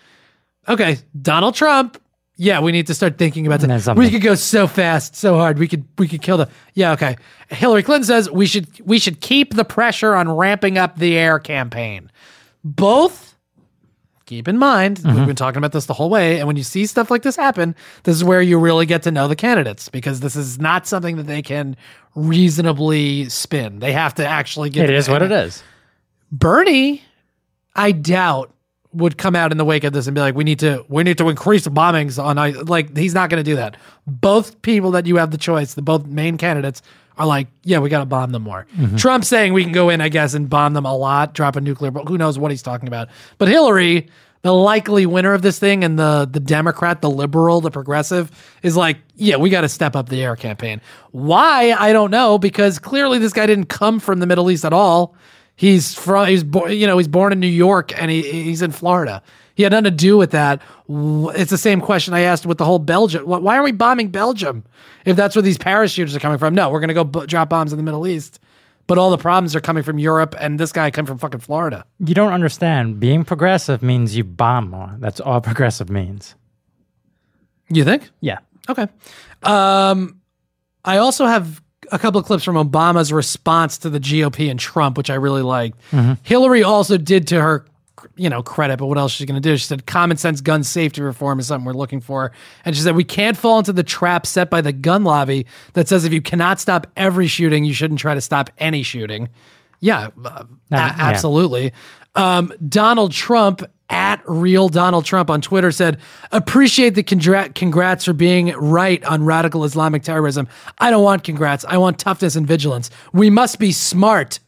Okay, Donald Trump. Yeah, we need to start thinking about that. something. We could go so fast, so hard. We could we could kill the. Yeah, okay. Hillary Clinton says we should we should keep the pressure on ramping up the air campaign. Both. Keep in mind, mm-hmm. we've been talking about this the whole way, and when you see stuff like this happen, this is where you really get to know the candidates, because this is not something that they can reasonably spin. They have to actually get it is what it is. Bernie, I doubt, would come out in the wake of this and be like, we need to we need to increase the bombings on, like, he's not going to do that. Both people that you have the choice, the both main candidates, are like, yeah, we got to bomb them more. Mm-hmm. Trump saying we can go in, I guess, and bomb them a lot, drop a nuclear bomb. Who knows what he's talking about? But Hillary, the likely winner of this thing, and the the Democrat, the liberal, the progressive, is like, yeah, we got to step up the air campaign. Why? I don't know, because clearly this guy didn't come from the Middle East at all. He's from, he's born, you know, he's born in New York, and he he's in Florida. He had nothing to do with that. It's the same question I asked with the whole Belgium. Why are we bombing Belgium if that's where these parachuters are coming from? No, we're going to go b- drop bombs in the Middle East. But all the problems are coming from Europe, and this guy come from fucking Florida. You don't understand. Being progressive means you bomb more. That's all progressive means. You think? Yeah. Okay. Um, I also have a couple of clips from Obama's response to the G O P and Trump, which I really liked. Mm-hmm. Hillary also did to her, you know, credit, but what else is she going to do? She said common sense gun safety reform is something we're looking for. And she said we can't fall into the trap set by the gun lobby that says if you cannot stop every shooting, you shouldn't try to stop any shooting. Yeah, uh, a- yeah. absolutely. Um, Donald Trump, at Real Donald Trump on Twitter, said, appreciate the congrat- congrats for being right on radical Islamic terrorism. I don't want congrats. I want toughness and vigilance. We must be smart.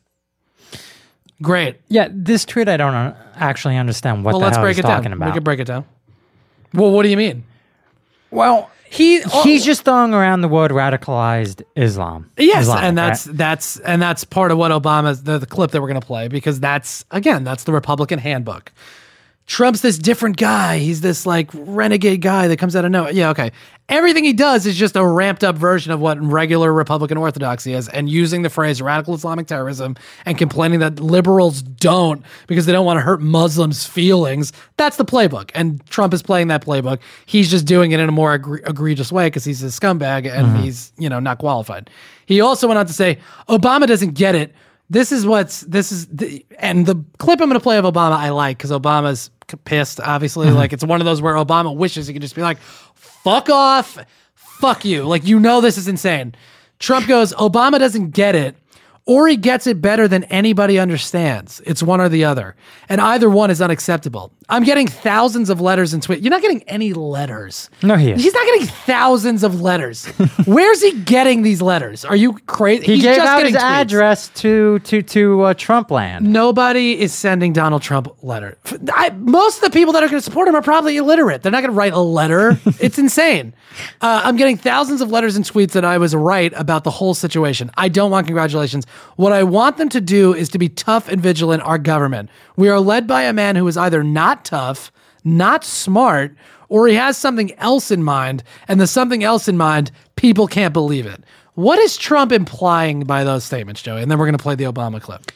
Great. Yeah, this tweet I don't uh, actually understand what Well, the let's hell break he's it down. talking about. We can break it down. Well, what do you mean? Well, He he's just throwing around the word radicalized Islam. Yes, Islamic, and that's right? that's and that's part of what Obama's the, the clip that we're going to play, because that's again that's the Republican handbook. Trump's this different guy. He's this like renegade guy that comes out of nowhere. Yeah, okay. Everything he does is just a ramped up version of what regular Republican orthodoxy is, and using the phrase radical Islamic terrorism and complaining that liberals don't because they don't want to hurt Muslims' feelings. That's the playbook. And Trump is playing that playbook. He's just doing it in a more egre- egregious way because he's a scumbag and Mm-hmm. he's, you know, not qualified. He also went on to say, Obama doesn't get it. This is what's, this is, the, and the clip I'm going to play of Obama I like because Obama's pissed, obviously. Mm-hmm. Like, it's one of those where Obama wishes he could just be like, fuck off, fuck you. Like, you know, this is insane. Trump goes, Obama doesn't get it, or he gets it better than anybody understands. It's one or the other. And either one is unacceptable. I'm getting thousands of letters and tweets. You're not getting any letters. No, he is. He's not getting thousands of letters. Where's he getting these letters? Are you crazy? He He's gave just out getting his tweets. address to to to uh, Trump land. Nobody is sending Donald Trump letter. I, most of the people that are going to support him are probably illiterate. They're not going to write a letter. It's insane. Uh, I'm getting thousands of letters and tweets that I was right about the whole situation. I don't want congratulations. What I want them to do is to be tough and vigilant, our government. We are led by a man who is either not tough, not smart, or he has something else in mind, and the something else in mind, people can't believe it. What is Trump implying by those statements, Joey? And then we're going to play the Obama clip.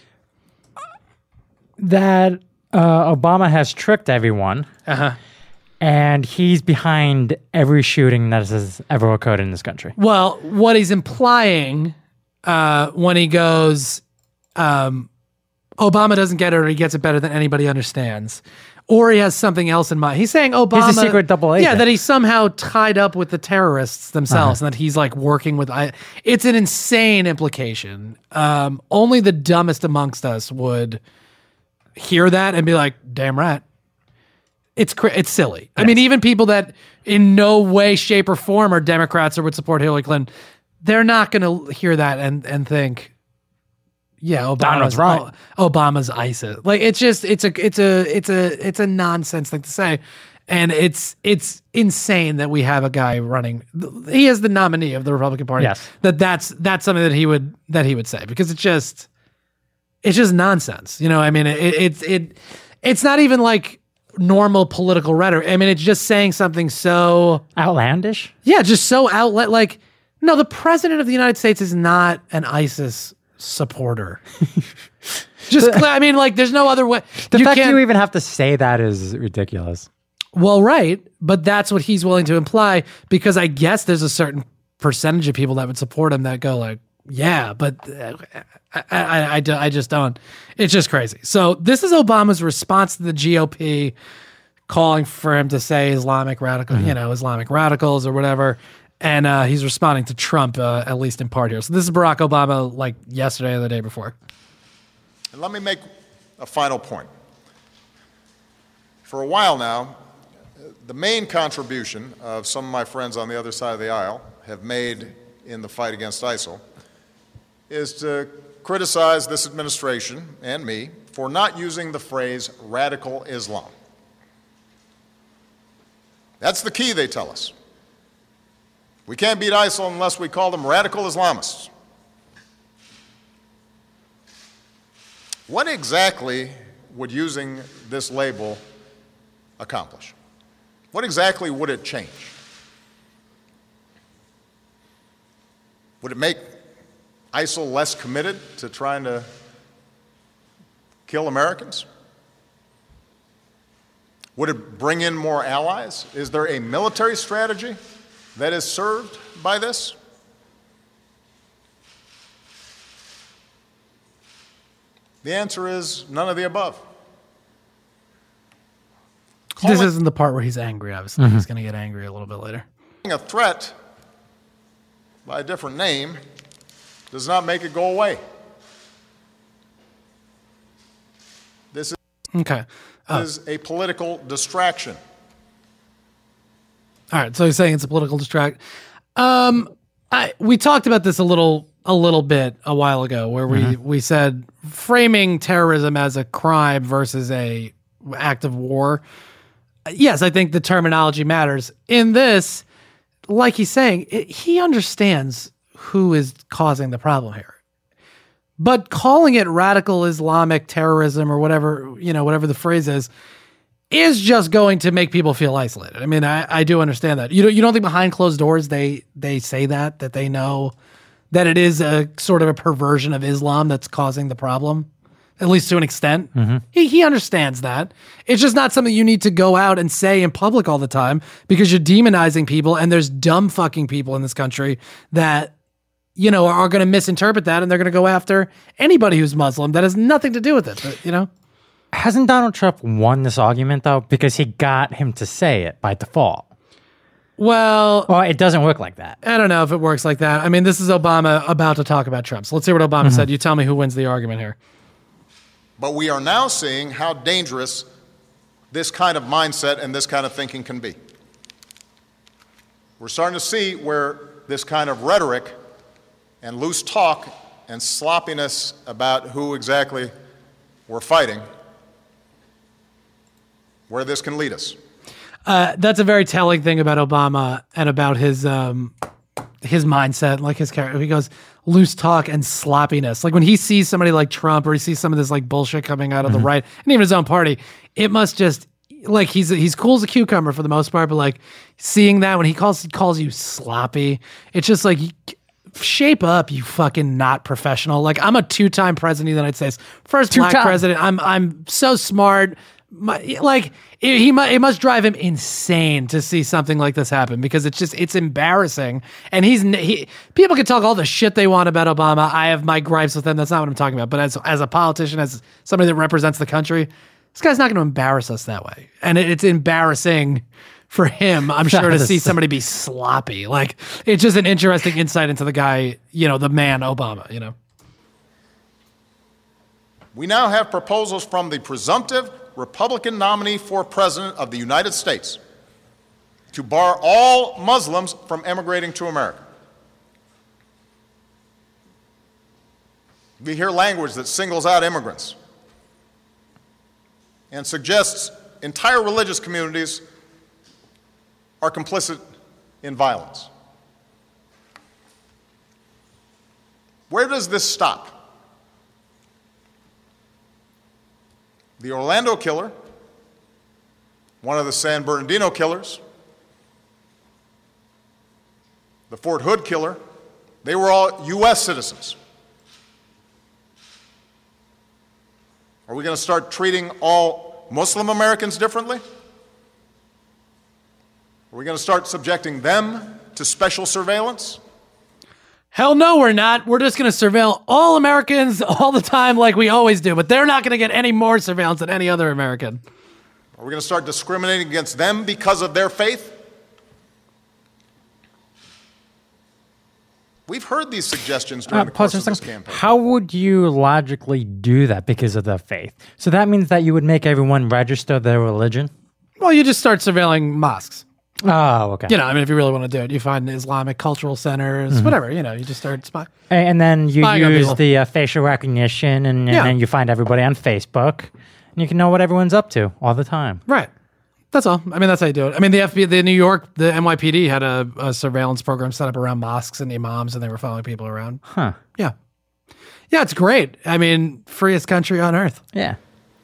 That uh, Obama has tricked everyone, Uh-huh. and he's behind every shooting that has ever occurred in this country. Well, what he's implying uh, when he goes, um, Obama doesn't get it, or he gets it better than anybody understands, or he has something else in mind. He's saying Obama, He's a secret double agent. yeah, that he's somehow tied up with the terrorists themselves, and that he's like working with. I, it's an insane implication. Um, only the dumbest amongst us would hear that and be like, "Damn right." It's cra- it's silly. I mean, even people that in no way, shape, or form are Democrats or would support Hillary Clinton, they're not going to hear that and and think, yeah, Obama's Donald's right. O- Obama's ISIS. Like, it's just it's a it's a it's a it's a nonsense thing to say, and it's it's insane that we have a guy running. He is the nominee of the Republican Party. Yes. that that's that's something that he would that he would say, because it's just it's just nonsense. You know, I mean, it it's it, it it's not even like normal political rhetoric. I mean, it's just saying something so Outlandish? yeah, just so outlet. Like, no, the president of the United States is not an ISIS supporter. Just, I mean, like, there's no other way. The You fact can't- you even have to say that is ridiculous. well, right, but that's what he's willing to imply, because I guess there's a certain percentage of people that would support him that go like, yeah, but uh, I, I, I, I just don't. It's just crazy. So this is Obama's response to the G O P calling for him to say Islamic radical, you know, Islamic radicals or whatever. And uh, he's responding to Trump, uh, at least in part here. So this is Barack Obama, like yesterday or the day before. And let me make a final point. For a while now, the main contribution of some of my friends on the other side of the aisle have made in the fight against ISIL is to criticize this administration and me for not using the phrase radical Islam. That's the key, they tell us. We can't beat ISIL unless we call them radical Islamists. What exactly would using this label accomplish? What exactly would it change? Would it make ISIL less committed to trying to kill Americans? Would it bring in more allies? Is there a military strategy that is served by this? The answer is none of the above. This Calling isn't the part where he's angry, obviously. He's going to get angry a little bit later. a threat by a different name does not make it go away. This is, Okay. Oh. is a political distraction. All right, so he's saying it's a political distract. Um, I we talked about this a little a little bit a while ago, where we Mm-hmm. we said framing terrorism as a crime versus a act of war. Yes, I think the terminology matters. In this, like he's saying, it, he understands who is causing the problem here. But calling it radical Islamic terrorism or whatever, you know, whatever the phrase is, is just going to make people feel isolated. I mean, I, I do understand that. You don't, you don't think behind closed doors they they say that, that they know that it is a sort of a perversion of Islam that's causing the problem, at least to an extent. He, he understands that. It's just not something you need to go out and say in public all the time because you're demonizing people, and there's dumb fucking people in this country that, you know, are going to misinterpret that, and they're going to go after anybody who's Muslim. That has nothing to do with it, but, you know? Hasn't Donald Trump won this argument, though? Because he got him to say it by default. Well, Well, it doesn't work like that. I don't know if it works like that. I mean, this is Obama about to talk about Trump. So let's hear what Obama said. You tell me who wins the argument here. But we are now seeing how dangerous this kind of mindset and this kind of thinking can be. We're starting to see where this kind of rhetoric and loose talk and sloppiness about who exactly we're fighting, where this can lead us. Uh, that's a very telling thing about Obama and about his um, his mindset, like his character. He goes loose talk and sloppiness. Like when he sees somebody like Trump, or he sees some of this like bullshit coming out of the right, and even his own party, it must just like he's he's cool as a cucumber for the most part. But like seeing that when he calls he calls you sloppy, it's just like. Shape up, you fucking not professional. Like I'm a two-time president of the United States, first black Two-time. president. I'm I'm so smart. My, like it, he mu- it must drive him insane to see something like this happen because it's just it's embarrassing. And he's n- he people can talk all the shit they want about Obama. I have my gripes with him. That's not what I'm talking about. But as as a politician, as somebody that represents the country, this guy's not going to embarrass us that way. And it, it's embarrassing for him, I'm sure, to see somebody be sloppy. Like, it's just an interesting insight into the guy, you know, the man Obama, you know. We now have proposals from the presumptive Republican nominee for President of the United States to bar all Muslims from emigrating to America. We hear language that singles out immigrants and suggests entire religious communities are complicit in violence. Where does this stop? The Orlando killer, one of the San Bernardino killers, the Fort Hood killer, they were all U S citizens. Are we going to start treating all Muslim Americans differently? Are we going to start subjecting them to special surveillance? Hell no, we're not. We're just going to surveil all Americans all the time like we always do, but they're not going to get any more surveillance than any other American. Are we going to start discriminating against them because of their faith? We've heard these suggestions during Uh, the pause course for a of this second. campaign. How would you logically do that because of their faith? So that means that you would make everyone register their religion? Well, you just start surveilling mosques. Oh, okay. You know, I mean, if you really want to do it, you find Islamic cultural centers, whatever, you know, you just start spy. A- And then you Spying on use people. the uh, facial recognition, and, and Yeah. then you find everybody on Facebook, and you can know what everyone's up to all the time. Right. That's all. I mean, that's how you do it. I mean, the F B I, the New York, the N Y P D had a, a surveillance program set up around mosques and imams, and they were following people around. Huh. Yeah. Yeah, it's great. I mean, freest country on earth. Yeah.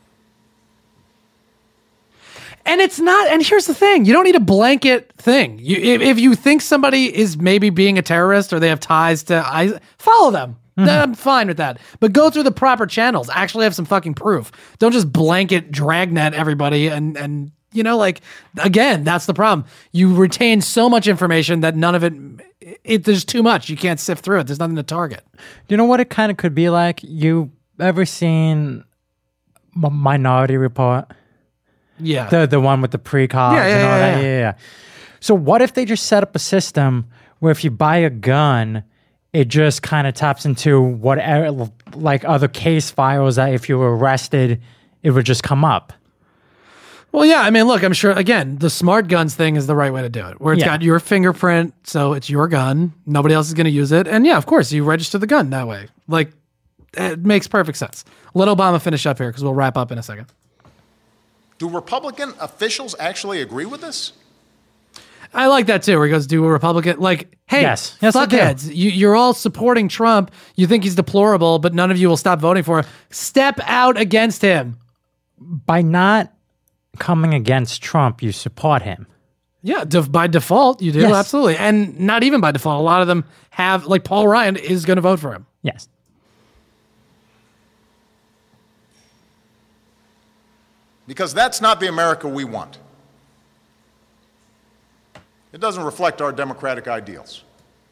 And it's not, and here's the thing, you don't need a blanket thing. You, if, if you think somebody is maybe being a terrorist or they have ties to, I follow them. Then I'm fine with that. But go through the proper channels. Actually have some fucking proof. Don't just blanket dragnet everybody and, and you know, like, again, that's the problem. You retain so much information that none of it, it there's too much. You can't sift through it. There's nothing to target. Do you know what it kind of could be like? You ever seen M- Minority Report? Yeah. The the one with the pre-college Yeah, yeah, and all yeah, that? yeah. Yeah, yeah. So what if they just set up a system where if you buy a gun, it just kind of taps into whatever, like other case files that if you were arrested, it would just come up? Well, yeah, I mean, look, I'm sure, again, the smart guns thing is the right way to do it, where it's Yeah. got your fingerprint, so it's your gun. Nobody else is going to use it. And yeah, of course, you register the gun that way. Like, it makes perfect sense. Let Obama finish up here because we'll wrap up in a second. Do Republican officials actually agree with this? I like that too, where he goes, do a Republican, like, hey, Yes. Yes, I do. fuckheads, you, you're all supporting Trump. You think he's deplorable, but none of you will stop voting for him. Step out against him. By not coming against Trump, you support him. Yeah, def- by default, you do, Yes. absolutely. And not even by default. A lot of them have, like, Paul Ryan is going to vote for him. Yes. Because that's not the America we want. It doesn't reflect our democratic ideals.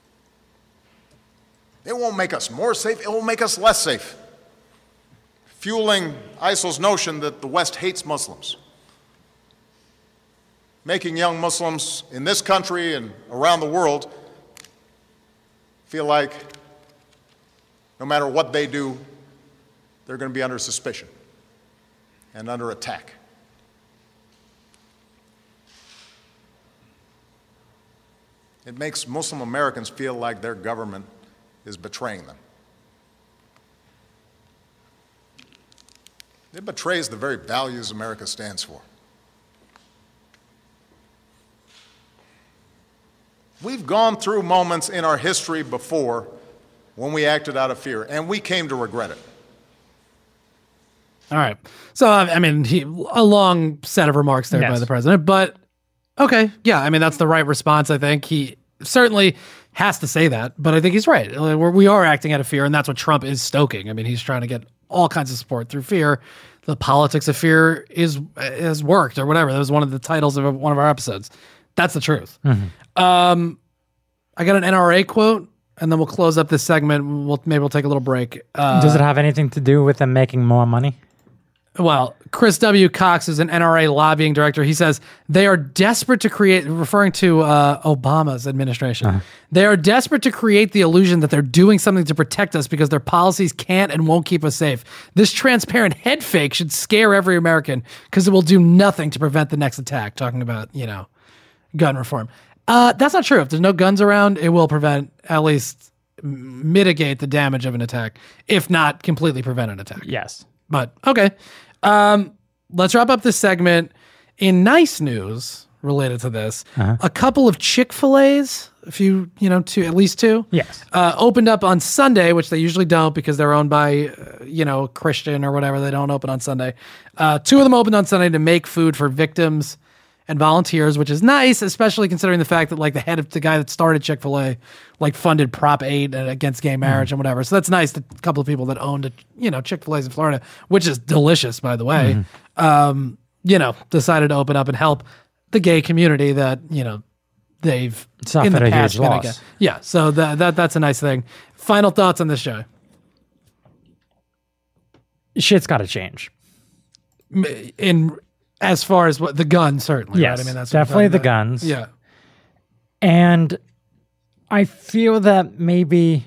It won't make us more safe, it will make us less safe, fueling ISIL's notion that the West hates Muslims, making young Muslims in this country and around the world feel like no matter what they do, they're going to be under suspicion and under attack. It makes Muslim Americans feel like their government is betraying them. It betrays the very values America stands for. We've gone through moments in our history before when we acted out of fear, and we came to regret it. All right. So, I I mean, he, a long set of remarks there by Yes. the president, but okay. Yeah. I mean, that's the right response. I think he certainly has to say that, but I think he's right. Like, We're, we are acting out of fear, and that's what Trump is stoking. I mean, he's trying to get all kinds of support through fear. The politics of fear is has worked or whatever. That was one of the titles of one of our episodes. That's the truth. Um, I got an N R A quote, and then we'll close up this segment. We'll maybe we'll take a little break. Uh, Does it have anything to do with them making more money? Well, Chris W. Cox is an N R A lobbying director. He says they are desperate to create, referring to uh, Obama's administration, they are desperate to create the illusion that they're doing something to protect us because their policies can't and won't keep us safe. This transparent head fake should scare every American because it will do nothing to prevent the next attack. Talking about, you know, gun reform. Uh, that's not true. If there's no guns around, it will prevent, at least m- mitigate the damage of an attack, if not completely prevent an attack. Yes. But okay. Um, let's wrap up this segment. In nice news related to this, a couple of Chick-fil-A's, a few, you know, two, at least two, Yes. uh, opened up on Sunday, which they usually don't because they're owned by, uh, you know, Christian or whatever. They don't open on Sunday. Uh, two of them opened on Sunday to make food for victims and volunteers, which is nice, especially considering the fact that like the head of the guy that started Chick-fil-A, like funded Prop eight against gay marriage and whatever. So that's nice. That a couple of people that owned, a, you know, Chick-fil-A's in Florida, which is delicious, by the way, um, you know, decided to open up and help the gay community that, you know, they've Suffered in the a past huge been loss. against. Yeah. So that, that, that's a nice thing. Final thoughts on this show. Shit's got to change. In, as far as what the gun, certainly. Yes, right? I mean, that's what we're definitely talking the about. guns. Yeah. And I feel that maybe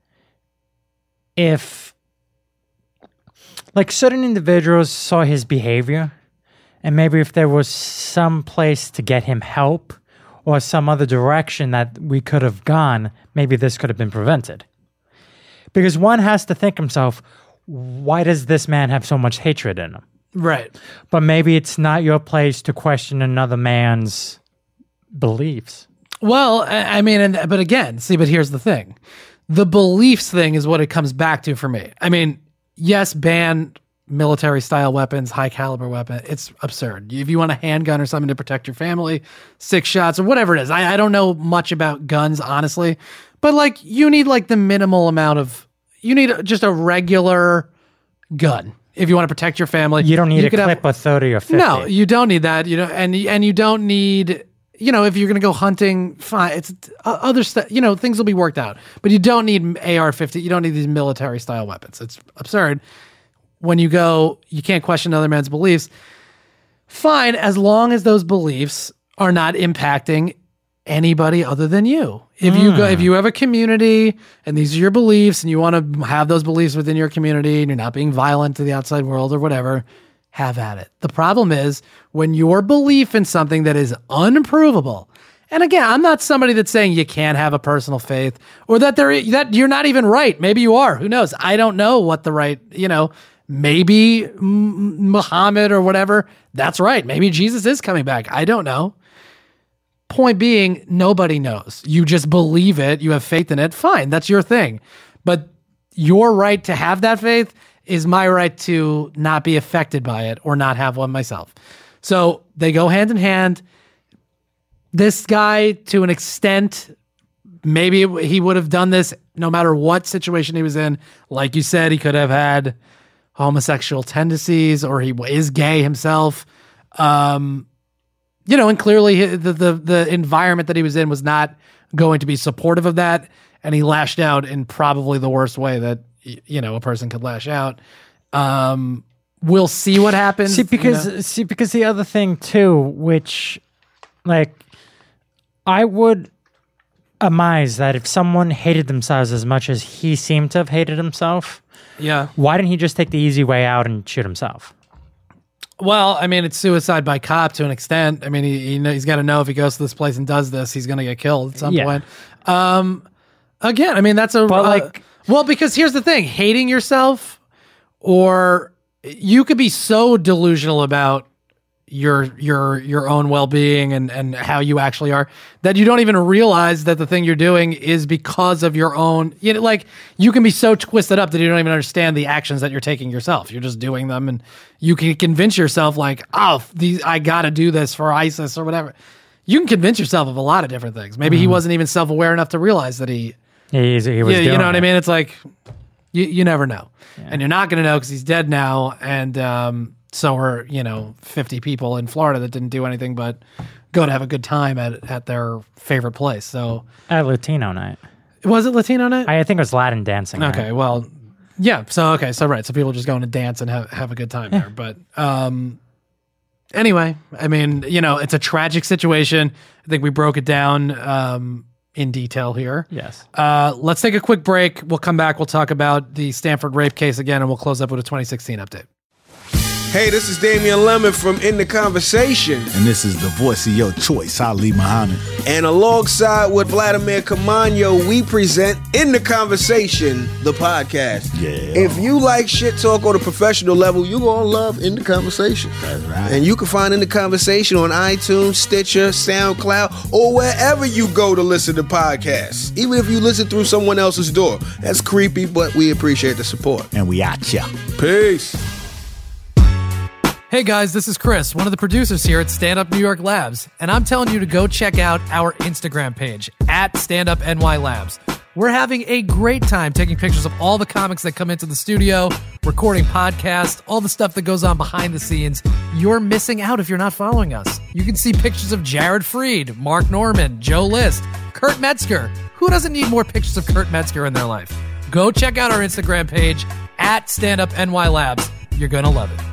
if, like, certain individuals saw his behavior, and maybe if there was some place to get him help or some other direction that we could have gone, maybe this could have been prevented. Because one has to think himself, why does this man have so much hatred in him? Right. But maybe it's not your place to question another man's beliefs. Well, I I mean, and, but again, see, but here's the thing. The beliefs thing is what it comes back to for me. I mean, yes, ban military style weapons, high caliber weapon. It's absurd. If you want a handgun or something to protect your family, six shots or whatever it is. I, I don't know much about guns, honestly, but like you need like the minimal amount of, you need just a regular gun. If you want to protect your family, You don't need you a could clip have, of thirty or fifty. No, you don't need that. You know, and and you don't need, you know, if you're going to go hunting, fine. It's uh, other stuff. You know, things will be worked out. But you don't need A R fifty. You don't need these military style weapons. It's absurd. when you go, you can't question another man's beliefs. Fine, as long as those beliefs are not impacting anybody other than you. If mm. you go, if you have a community and these are your beliefs and you want to have those beliefs within your community and you're not being violent to the outside world or whatever, have at it. The problem is when your belief in something that is unprovable, and again, I'm not somebody that's saying you can't have a personal faith or that there that you're not even right. Maybe you are. Who knows? I don't know what the right, you know, maybe Muhammad or whatever, that's right. Maybe Jesus is coming back. I don't know. Point being, nobody knows. You just believe it. You have faith in it. Fine. That's your thing. But your right to have that faith is my right to not be affected by it or not have one myself. So they go hand in hand. This guy, to an extent, maybe he would have done this no matter what situation he was in. Like you said, he could have had homosexual tendencies or he is gay himself. Um, you know, and clearly the, the, the environment that he was in was not going to be supportive of that. And he lashed out in probably the worst way that, you know, a person could lash out. Um, we'll see what happens. See, because, you know? see, because the other thing too, which like I would amaze that if someone hated themselves as much as he seemed to have hated himself, yeah, why didn't he just take the easy way out and shoot himself? Well, I mean, it's suicide by cop to an extent. I mean, he, he know, he's got to know if he goes to this place and does this, he's going to get killed at some Yeah. point. Um, again, I mean, that's a... But, uh, like- well, because here's the thing. Hating yourself, or you could be so delusional about your your your own well-being and, and how you actually are that you don't even realize that the thing you're doing is because of your own... You know, like, you can be so twisted up that you don't even understand the actions that you're taking yourself. You're just doing them, and you can convince yourself like, oh, these, I got to do this for ISIS or whatever. You can convince yourself of a lot of different things. Maybe mm. he wasn't even self-aware enough to realize that he... He's, he was Yeah, you doing know what it. I mean? It's like, you, you never know. Yeah. And you're not going to know because he's dead now. And um, so are, you know, fifty people in Florida that didn't do anything but go to have a good time at, at their favorite place. So, At Latino night. was it Latino night? I think it was Latin dancing. Okay, night. well, yeah. So, okay, so right. So people just going to dance and have, have a good time there. But um, anyway, I mean, you know, it's a tragic situation. I think we broke it down um, in detail here. Yes. Uh, let's take a quick break. We'll come back. We'll talk about the Stanford rape case again, and we'll close up with a twenty sixteen update. Hey, this is Damian Lemon from In the Conversation. And this is the voice of your choice, Ali Muhammad. And alongside with Vladimir Camaño, we present In the Conversation, the podcast. Yeah. If you like shit talk on a professional level, you're going to love In the Conversation. That's right. And you can find In the Conversation on iTunes, Stitcher, SoundCloud, or wherever you go to listen to podcasts. Even if you listen through someone else's door. That's creepy, but we appreciate the support. And we out ya. Peace. Hey guys, this is Chris, one of the producers here at Stand Up New York Labs, and I'm telling you to go check out our Instagram page, at Stand Up N Y Labs. We're having a great time taking pictures of all the comics that come into the studio, recording podcasts, all the stuff that goes on behind the scenes. You're missing out if you're not following us. You can see pictures of Jared Freed, Mark Norman, Joe List, Kurt Metzger. Who doesn't need more pictures of Kurt Metzger in their life? Go check out our Instagram page, at Stand Up N Y Labs. You're going to love it.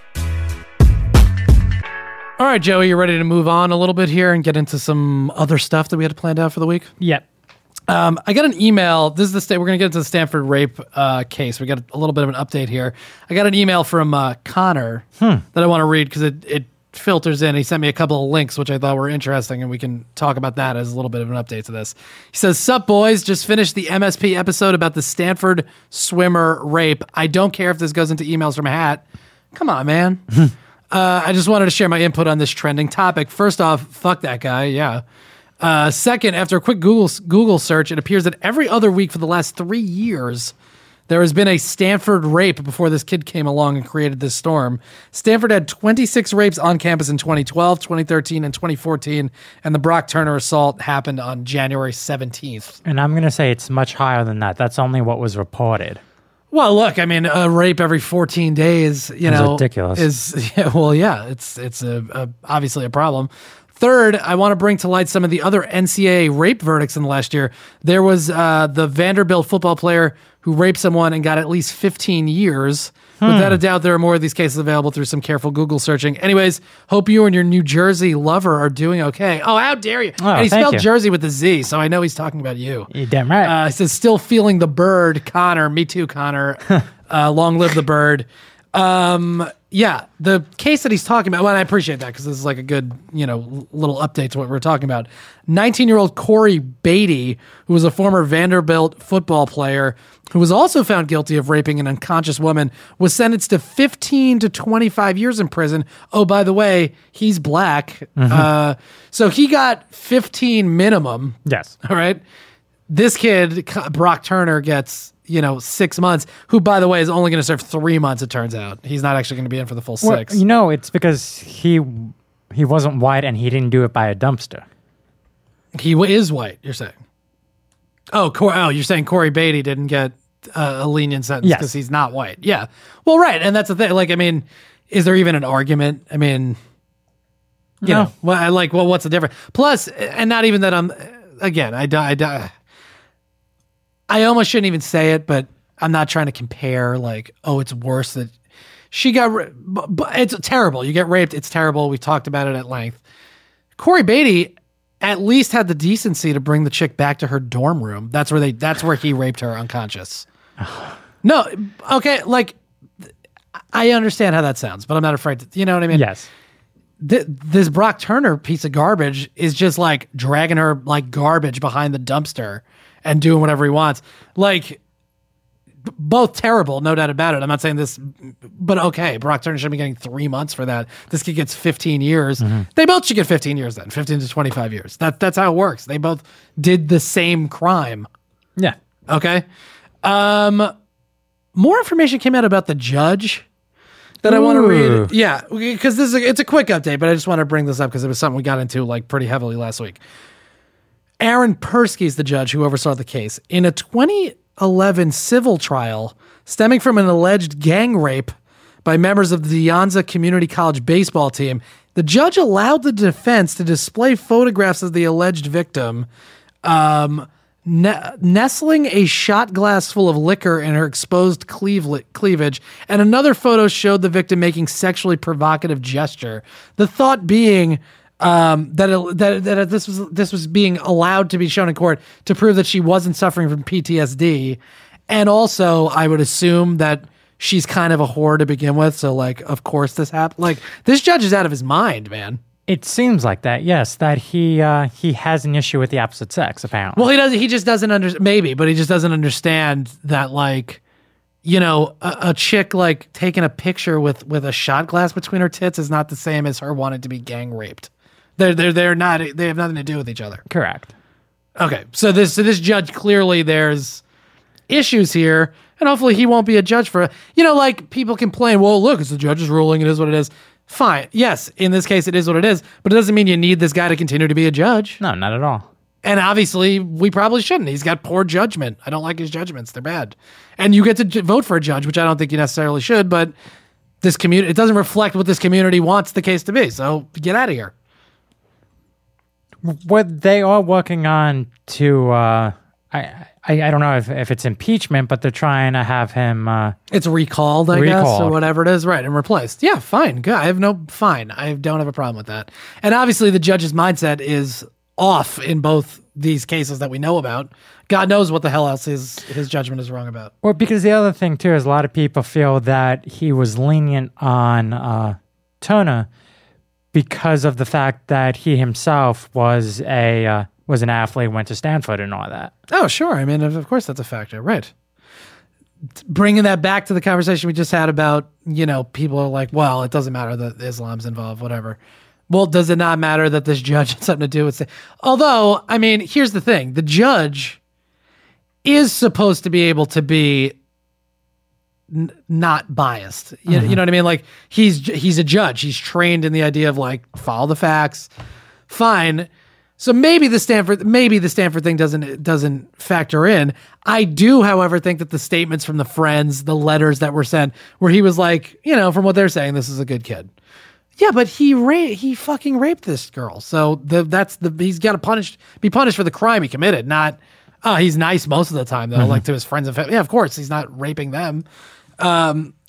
All right, Joey, you ready to move on a little bit here and get into some other stuff that we had planned out for the week? Yep. Um, I got an email. This is the state. We're going to get into the Stanford rape uh, case. We got a little bit of an update here. I got an email from uh, Connor Hmm. that I want to read because it, it filters in. He sent me a couple of links, which I thought were interesting, and we can talk about that as a little bit of an update to this. He says, "Sup, boys? Just finished the M S P episode about the Stanford swimmer rape. I don't care if this goes into emails from a hat. Come on, man." Uh, I just wanted to share my input on this trending topic. First off, fuck that guy, yeah. Uh, second, after a quick Google Google search, it appears that every other week for the last three years, there has been a Stanford rape before this kid came along and created this storm. Stanford had twenty-six rapes on campus in twenty twelve, twenty thirteen, and twenty fourteen, and the Brock Turner assault happened on January seventeenth. And I'm going to say it's much higher than that. That's only what was reported. Well, look, I mean, a rape every fourteen days, you It's know, ridiculous. is, yeah, well, yeah, it's it's a, a obviously a problem. Third, I want to bring to light some of the other N C double A rape verdicts in the last year. There was uh, the Vanderbilt football player who raped someone and got at least fifteen years. Without a doubt, there are more of these cases available through some careful Google searching. Anyways, hope you and your New Jersey lover are doing okay. Oh, how dare you? Oh, and he thank spelled you. Jersey with a Z, so I know he's talking about you. You're damn right. Uh, it says, still feeling the bird, Connor. Me too, Connor. uh, long live the bird. Um, yeah, the case that he's talking about, well, and I appreciate that because this is like a good, you know, l- little update to what we're talking about. nineteen-year-old Corey Beatty, who was a former Vanderbilt football player, who was also found guilty of raping an unconscious woman, was sentenced to fifteen to twenty-five years in prison. Oh, by the way, he's black. Uh, so he got fifteen minimum. yes. All right. This kid, Brock Turner, gets, you know, six months, who, by the way, is only going to serve three months, it turns out. He's not actually going to be in for the full Well, six. you know, it's because he he wasn't white and he didn't do it by a dumpster. He w- is white, you're saying. Oh, Cor- oh, you're saying Corey Beatty didn't get uh, a lenient sentence Yes. because he's not white. Yeah. Well, right. And that's the thing. Like, I mean, is there even an argument? I mean, you No. know, well, I like, well, what's the difference? Plus, and not even that I'm, again, I, I, I, I almost shouldn't even say it, but I'm not trying to compare, like, oh, it's worse that she got, ra- but, but it's terrible. You get raped. It's terrible. We talked about it at length. Corey Beatty at least had the decency to bring the chick back to her dorm room. That's where they, that's where he raped her unconscious. No. Okay. Like, I understand how that sounds, but I'm not afraid to, you know what I mean? Yes. Th- this Brock Turner piece of garbage is just like dragging her like garbage behind the dumpster and doing whatever he wants. Like, b- both terrible, no doubt about it. I'm not saying this, but okay, Brock Turner should be getting three months for that. This kid gets fifteen years. They both should get fifteen years then, fifteen to twenty-five years. That, that's how it works. They both did the same crime. Yeah. Okay. Um, more information came out about the judge that I want to Ooh. read. Yeah, because this is a, it's a quick update, but I just want to bring this up because it was something we got into like pretty heavily last week. Aaron Persky is the judge who oversaw the case in a twenty eleven civil trial stemming from an alleged gang rape by members of the De Anza Community College baseball team. The judge allowed the defense to display photographs of the alleged victim, um, ne- nestling a shot glass full of liquor in her exposed cleave- cleavage, and another photo showed the victim making sexually provocative gesture. The thought being um, that, it, that that this was this was being allowed to be shown in court to prove that she wasn't suffering from P T S D, and also I would assume that she's kind of a whore to begin with. So like, of course this happened. Like, this judge is out of his mind, man. It seems like that, yes, that he uh, he has an issue with the opposite sex, apparently. Well, he doesn't. He just doesn't understand. Maybe, but he just doesn't understand that, like, you know, a, a chick like taking a picture with with a shot glass between her tits is not the same as her wanting to be gang raped. They're they're they're not. They have nothing to do with each other. Correct. Okay, so this so this judge, clearly there's issues here, and hopefully he won't be a judge for, you know, like people complain, well, look, it's the judge's ruling, it is what it is. Fine. Yes, in this case it is what it is, but it doesn't mean you need this guy to continue to be a judge. No, not at all. And obviously we probably shouldn't. He's got poor judgment. I don't like his judgments. They're bad. And you get to j- vote for a judge, which I don't think you necessarily should, but this community, it doesn't reflect what this community wants the case to be. So get out of here. What they are working on to, uh, I, I I don't know if, if it's impeachment, but they're trying to have him. Uh, It's recalled, I guess, or Recalled. whatever it is, right, and replaced. Yeah, fine, good. I have no, fine. I don't have a problem with that. And obviously the judge's mindset is off in both these cases that we know about. God knows what the hell else his, his judgment is wrong about. well, because the other thing too is a lot of people feel that he was lenient on uh, Turner because of the fact that he himself was a uh, was an athlete, went to Stanford, and all that. Oh, sure. I mean, of of course that's a factor, right? Bringing that back to the conversation we just had about, you know, people are like, well, it doesn't matter that Islam's involved, whatever. Well, does it not matter that this judge had something to do with it? Although, I mean, here's the thing. The judge is supposed to be able to be n- not biased. You, you know what I mean? Like, he's he's a judge. He's trained in the idea of, like, follow the facts. Fine. So maybe the Stanford maybe the Stanford thing doesn't doesn't factor in. I do, however, think that the statements from the friends, the letters that were sent, where he was like, you know, from what they're saying, this is a good kid. Yeah, but he ra- he fucking raped this girl. So the that's the he's got to punish be punished for the crime he committed. Not, oh, he's nice most of the time though, like to his friends and family. Yeah, of course he's not raping them. Um,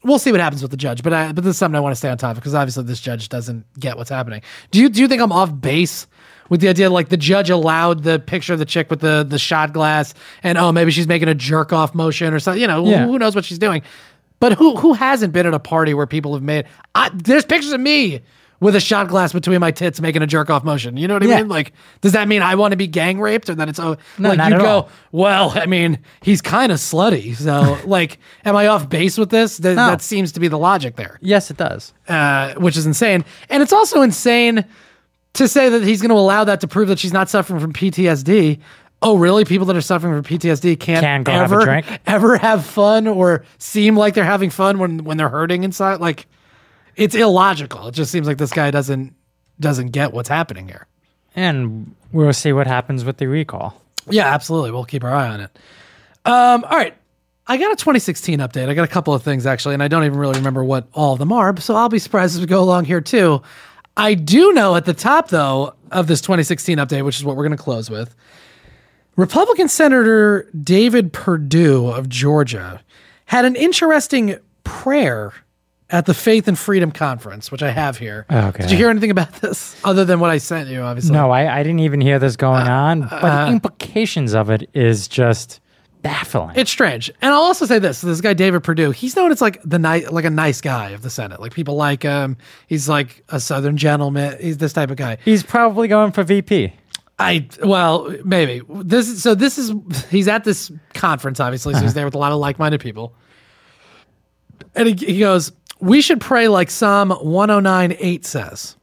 we'll see what happens with the judge. But I, but this is something I want to stay on top of because obviously this judge doesn't get what's happening. Do you do you think I'm off base with the idea like the judge allowed the picture of the chick with the the shot glass and oh maybe she's making a jerk off motion or something? You know, Yeah. who, who knows what she's doing? But who who hasn't been at a party where people have made? I, there's pictures of me with a shot glass between my tits making a jerk off motion. You know what I Yeah. mean? Like, does that mean I want to be gang raped or that it's oh No, like not you at go? all. Well, I mean, he's kind of slutty. So like, am I off base with this? Th- No. That seems to be the logic there, Yes, it does. uh, which is insane. And it's also insane to say that he's going to allow that to prove that she's not suffering from P T S D. Oh, really? People that are suffering from P T S D can't Can't go have a ever, drink? ever have fun or seem like they're having fun when, when they're hurting inside. Like, it's illogical. It just seems like this guy doesn't doesn't get what's happening here. And we'll see what happens with the recall. Yeah, absolutely. We'll keep our eye on it. Um, all right. I got a twenty sixteen update. I got a couple of things actually, and I don't even really remember what all of them are, so I'll be surprised as we go along here too. I do know at the top, though, of this twenty sixteen update, which is what we're going to close with, Republican Senator David Perdue of Georgia had an interesting prayer at the Faith and Freedom Conference, which I have here. Okay. Did you hear anything about this other than what I sent you, obviously? No, I, I didn't even hear this going on, but uh, the implications of it is just baffling. It's strange. And I'll also say this, this guy, David Perdue, he's known as like the ni- like a nice guy of the Senate. Like people like him. He's like a Southern gentleman. He's this type of guy. He's probably going for V P. I, well, maybe this is, so this is, he's at this conference, obviously. So he's there with a lot of like-minded people. And he, he goes, we should pray like Psalm one oh nine eight says,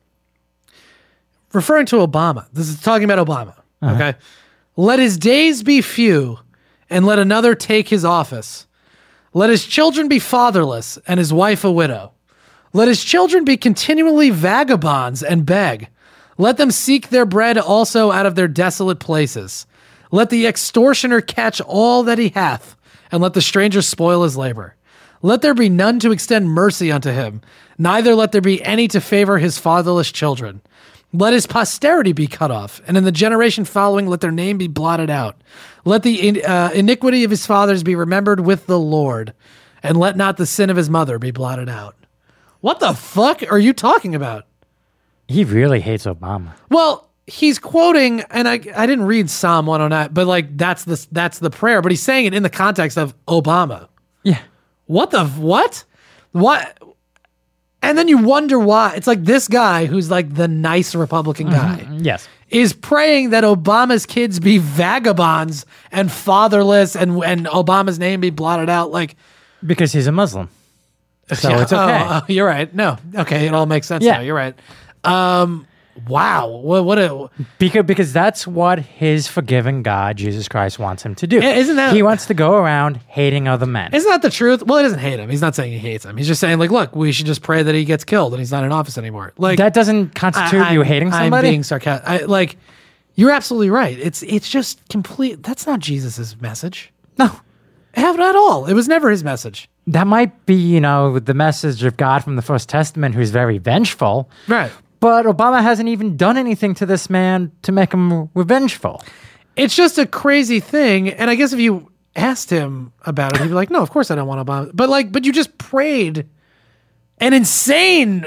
referring to Obama. This is talking about Obama. Okay. Let his days be few and let another take his office. Let his children be fatherless and his wife a widow. Let his children be continually vagabonds and beg. Let them seek their bread also out of their desolate places. Let the extortioner catch all that he hath, and let the stranger spoil his labor. Let there be none to extend mercy unto him, neither let there be any to favor his fatherless children. Let his posterity be cut off, and in the generation following let their name be blotted out. Let the in, uh, iniquity of his fathers be remembered with the Lord, and let not the sin of his mother be blotted out. What the fuck are you talking about? He really hates Obama. Well, he's quoting, and I I didn't read Psalm one oh nine, but like that's the that's the prayer, but he's saying it in the context of Obama. Yeah. What the what? What? And then you wonder why. It's like this guy who's like the nice Republican guy Yes. is praying that Obama's kids be vagabonds and fatherless and and Obama's name be blotted out. Like, Because he's a Muslim. So yeah, it's okay. oh, oh, you're right. No. Okay, it all makes sense Yeah. now. You're right. Um wow. What what a Because because that's what his forgiving God, Jesus Christ, wants him to do. Yeah, isn't that- He wants to go around hating other men. Isn't that the truth? Well, he doesn't hate him. He's not saying he hates him. He's just saying, like, look, we should just pray that he gets killed and he's not in office anymore. Like That doesn't constitute I- you I'm- hating somebody? I'm being sarcastic. I, like, you're absolutely right. It's it's just complete. That's not Jesus's message. No. Not at all. It was never his message. That might be, you know, the message of God from the First Testament who's very vengeful. Right. But Obama hasn't even done anything to this man to make him revengeful. It's just a crazy thing. And I guess if you asked him about it, he'd be like, no, of course I don't want Obama. But like, but you just prayed an insane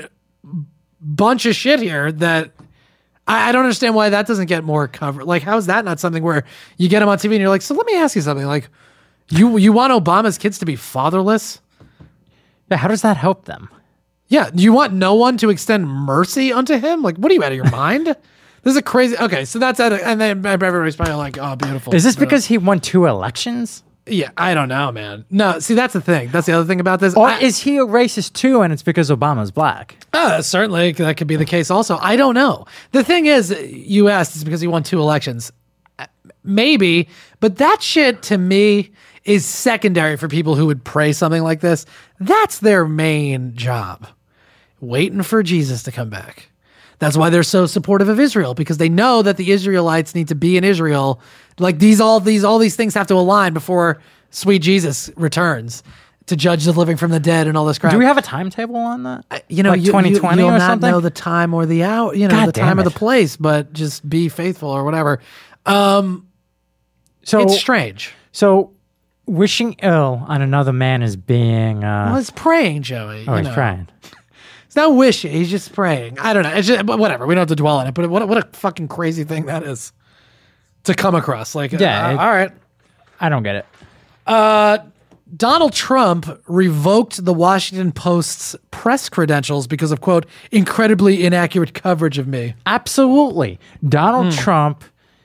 bunch of shit here that I, I don't understand why that doesn't get more cover. Like, how is that not something where you get him on T V and you're like, so let me ask you something. Like, you you want Obama's kids to be fatherless? Yeah, how does that help them? Yeah. Do you want no one to extend mercy unto him? Like, what are you out of your mind? This is a crazy. Okay, so that's at a, and then everybody's probably like, oh, beautiful. Is this But, uh, because he won two elections? Yeah, I don't know, man. No, see, that's the thing. That's the other thing about this. Or I- is he a racist too and it's because Obama's black? Uh, certainly, that could be the case also. I don't know. The thing is, you asked, it's because he won two elections. Uh, Maybe, but that shit to me is secondary for people who would pray something like this. That's their main job. Waiting for Jesus to come back. That's why they're so supportive of Israel, because they know that the Israelites need to be in Israel. Like these, all these, all these things have to align before sweet Jesus returns to judge the living from the dead and all this crap. Do we have a timetable on that? You know, like you, twenty twenty you, you'll or not something? know the time or the hour, you know, God the damn time or it. the place, but just be faithful or whatever. Um, So it's strange. So Wishing ill on another man is being. Uh, Well, he's praying, Joey. oh, you he's know. praying. It's not wishing. He's just praying. I don't know. It's just, but whatever. We don't have to dwell on it. But what, what a fucking crazy thing that is to come across. Like, Yeah, uh, it- all right. I don't get it. Uh, Donald Trump revoked the Washington Post's press credentials because of, quote, incredibly inaccurate coverage of me. Absolutely. Donald Hmm. Trump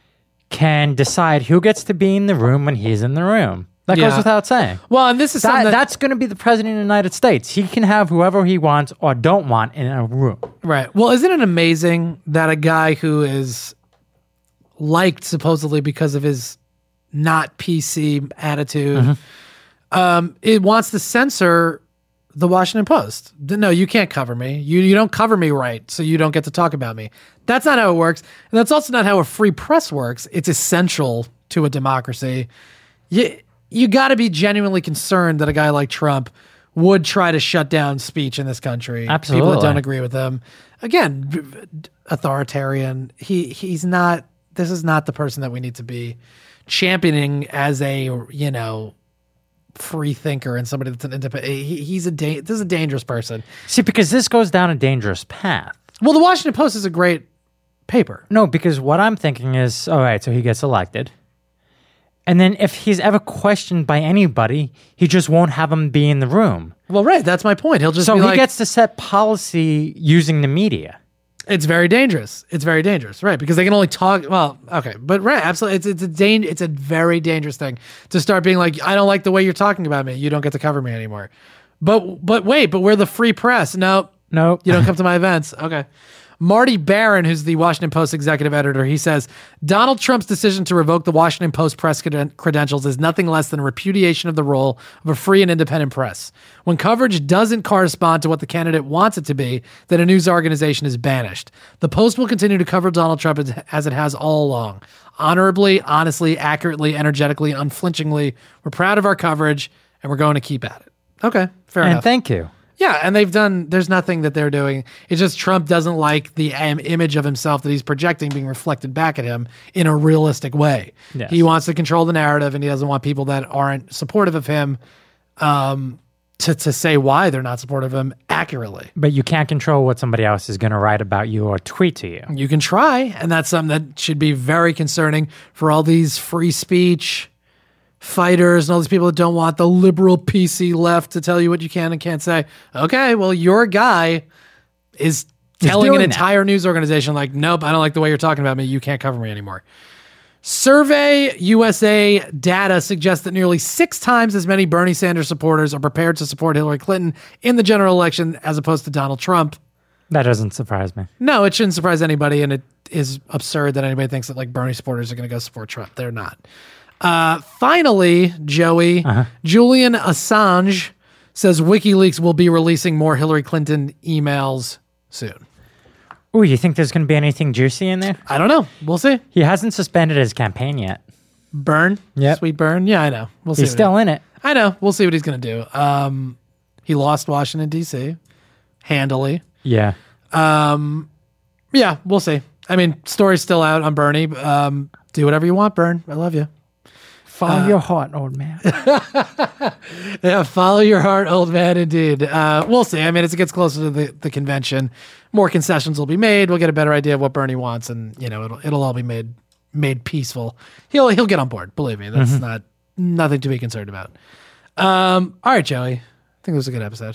can decide who gets to be in the room when he's in the room. That Yeah. goes without saying. Well, and this is That, something that, that's going to be the president of the United States. He can have whoever he wants or don't want in a room. right. Well, isn't it amazing that a guy who is liked supposedly because of his not P C attitude, um, it wants to censor the Washington Post. No, you can't cover me. You you don't cover me right, so you don't get to talk about me. That's not how it works. And that's also not how a free press works. It's essential to a democracy. You, you got to be genuinely concerned that a guy like Trump would try to shut down speech in this country. People that Absolutely. don't agree with him. Again, b- b- authoritarian. He he's not, this is not the person that we need to be championing as a, you know, free thinker and somebody that's an independent. He, he's a da- this is a dangerous person. See, because this goes down a dangerous path. Well, the Washington Post is a great paper. No, because what I'm thinking is, all right, so he gets elected. And then if he's ever questioned by anybody, he just won't have him be in the room. Well, right. That's my point. He'll just So be he like, gets to set policy using the media. it's very dangerous. It's very dangerous, right? Because they can only talk. Well, okay, but right, absolutely, it's it's a dan- It's a very dangerous thing to start being like, I don't like the way you're talking about me. You don't get to cover me anymore. But but wait, but we're the free press. No, Nope. you don't come to my events. Okay. Marty Barron, who's the Washington Post executive editor, he says, Donald Trump's decision to revoke the Washington Post press creden- credentials is nothing less than a repudiation of the role of a free and independent press. When coverage doesn't correspond to what the candidate wants it to be, then a news organization is banished. The Post will continue to cover Donald Trump as- as it has all along. Honorably, honestly, accurately, energetically, and unflinchingly, we're proud of our coverage, and we're going to keep at it. Okay, fair And enough. thank you. Yeah, and they've done, there's nothing that they're doing. It's just Trump doesn't like the um, image of himself that he's projecting being reflected back at him in a realistic way. Yes. He wants to control the narrative, and he doesn't want people that aren't supportive of him um, to, to say why they're not supportive of him accurately. But you can't control what somebody else is going to write about you or tweet to you. You can try, and that's something that should be very concerning for all these free speech fighters and all these people that don't want the liberal P C left to tell you what you can and can't say. Okay, well, your guy is telling an doing that. entire news organization, like, nope, I don't like the way you're talking about me. You can't cover me anymore. Survey U S A data suggests that nearly six times as many Bernie Sanders supporters are prepared to support Hillary Clinton in the general election as opposed to Donald Trump. That doesn't surprise me. No, it shouldn't surprise anybody, and it is absurd that anybody thinks that like Bernie supporters are going to go support Trump. They're not. Uh, finally, Joey, Julian Assange says WikiLeaks will be releasing more Hillary Clinton emails soon. Ooh, you think there's going to be anything juicy in there? I don't know. We'll see. He hasn't suspended his campaign yet. Burn, Yep. sweet burn. Yeah, I know. We'll see. He's what still in it. I know. We'll see what he's going to do. Um, he lost Washington D C handily. Yeah. Yeah, we'll see. I mean, story's still out on Bernie. Um, do whatever you want, Burn. I love you. Follow your heart, old man. Yeah, follow your heart, old man, indeed. Uh, we'll see. I mean, as it gets closer to the, the convention, more concessions will be made. We'll get a better idea of what Bernie wants, and you know, it'll it'll all be made made peaceful. He'll he'll get on board. Believe me, that's not nothing to be concerned about. Um, all right, Joey. I think it was a good episode.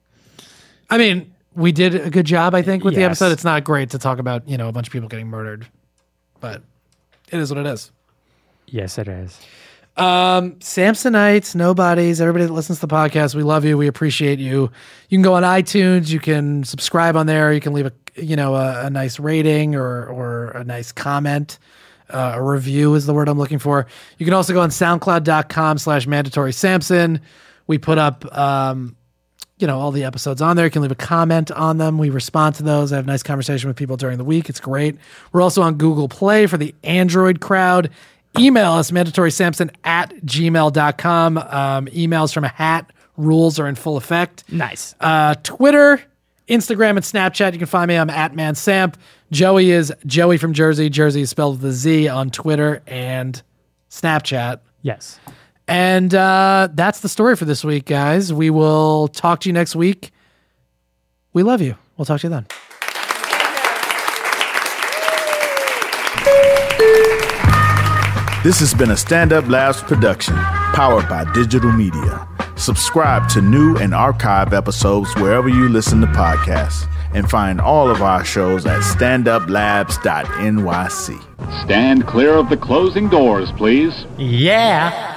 I mean, we did a good job, I think, with the Yes. episode. It's not great to talk about, you know, a bunch of people getting murdered, but it is what it is. Yes, it is. Um, Samsonites, nobodies, everybody that listens to the podcast, we love you. We appreciate you. You can go on iTunes. You can subscribe on there. You can leave a, you know, a, a nice rating or, or a nice comment. Uh, a review is the word I'm looking for. You can also go on soundcloud.com slash mandatory Samson. We put up, um, you know, all the episodes on there. You can leave a comment on them. We respond to those. I have a nice conversation with people during the week. It's great. We're also on Google Play for the Android crowd. Email us, mandatorysamson at gmail dot com. Um, emails from a hat. Rules are in full effect. Nice. Uh, Twitter, Instagram, and Snapchat. You can find me. I'm at ManSamp. Joey is Joey from Jersey. Jersey is spelled with a Z on Twitter and Snapchat. Yes. And uh, that's the story for this week, guys. We will talk to you next week. We love you. We'll talk to you then. This has been a Stand Up Labs production, powered by digital media. Subscribe to new and archive episodes wherever you listen to podcasts, and find all of our shows at stand up labs dot n y c. Stand clear of the closing doors, please. Yeah.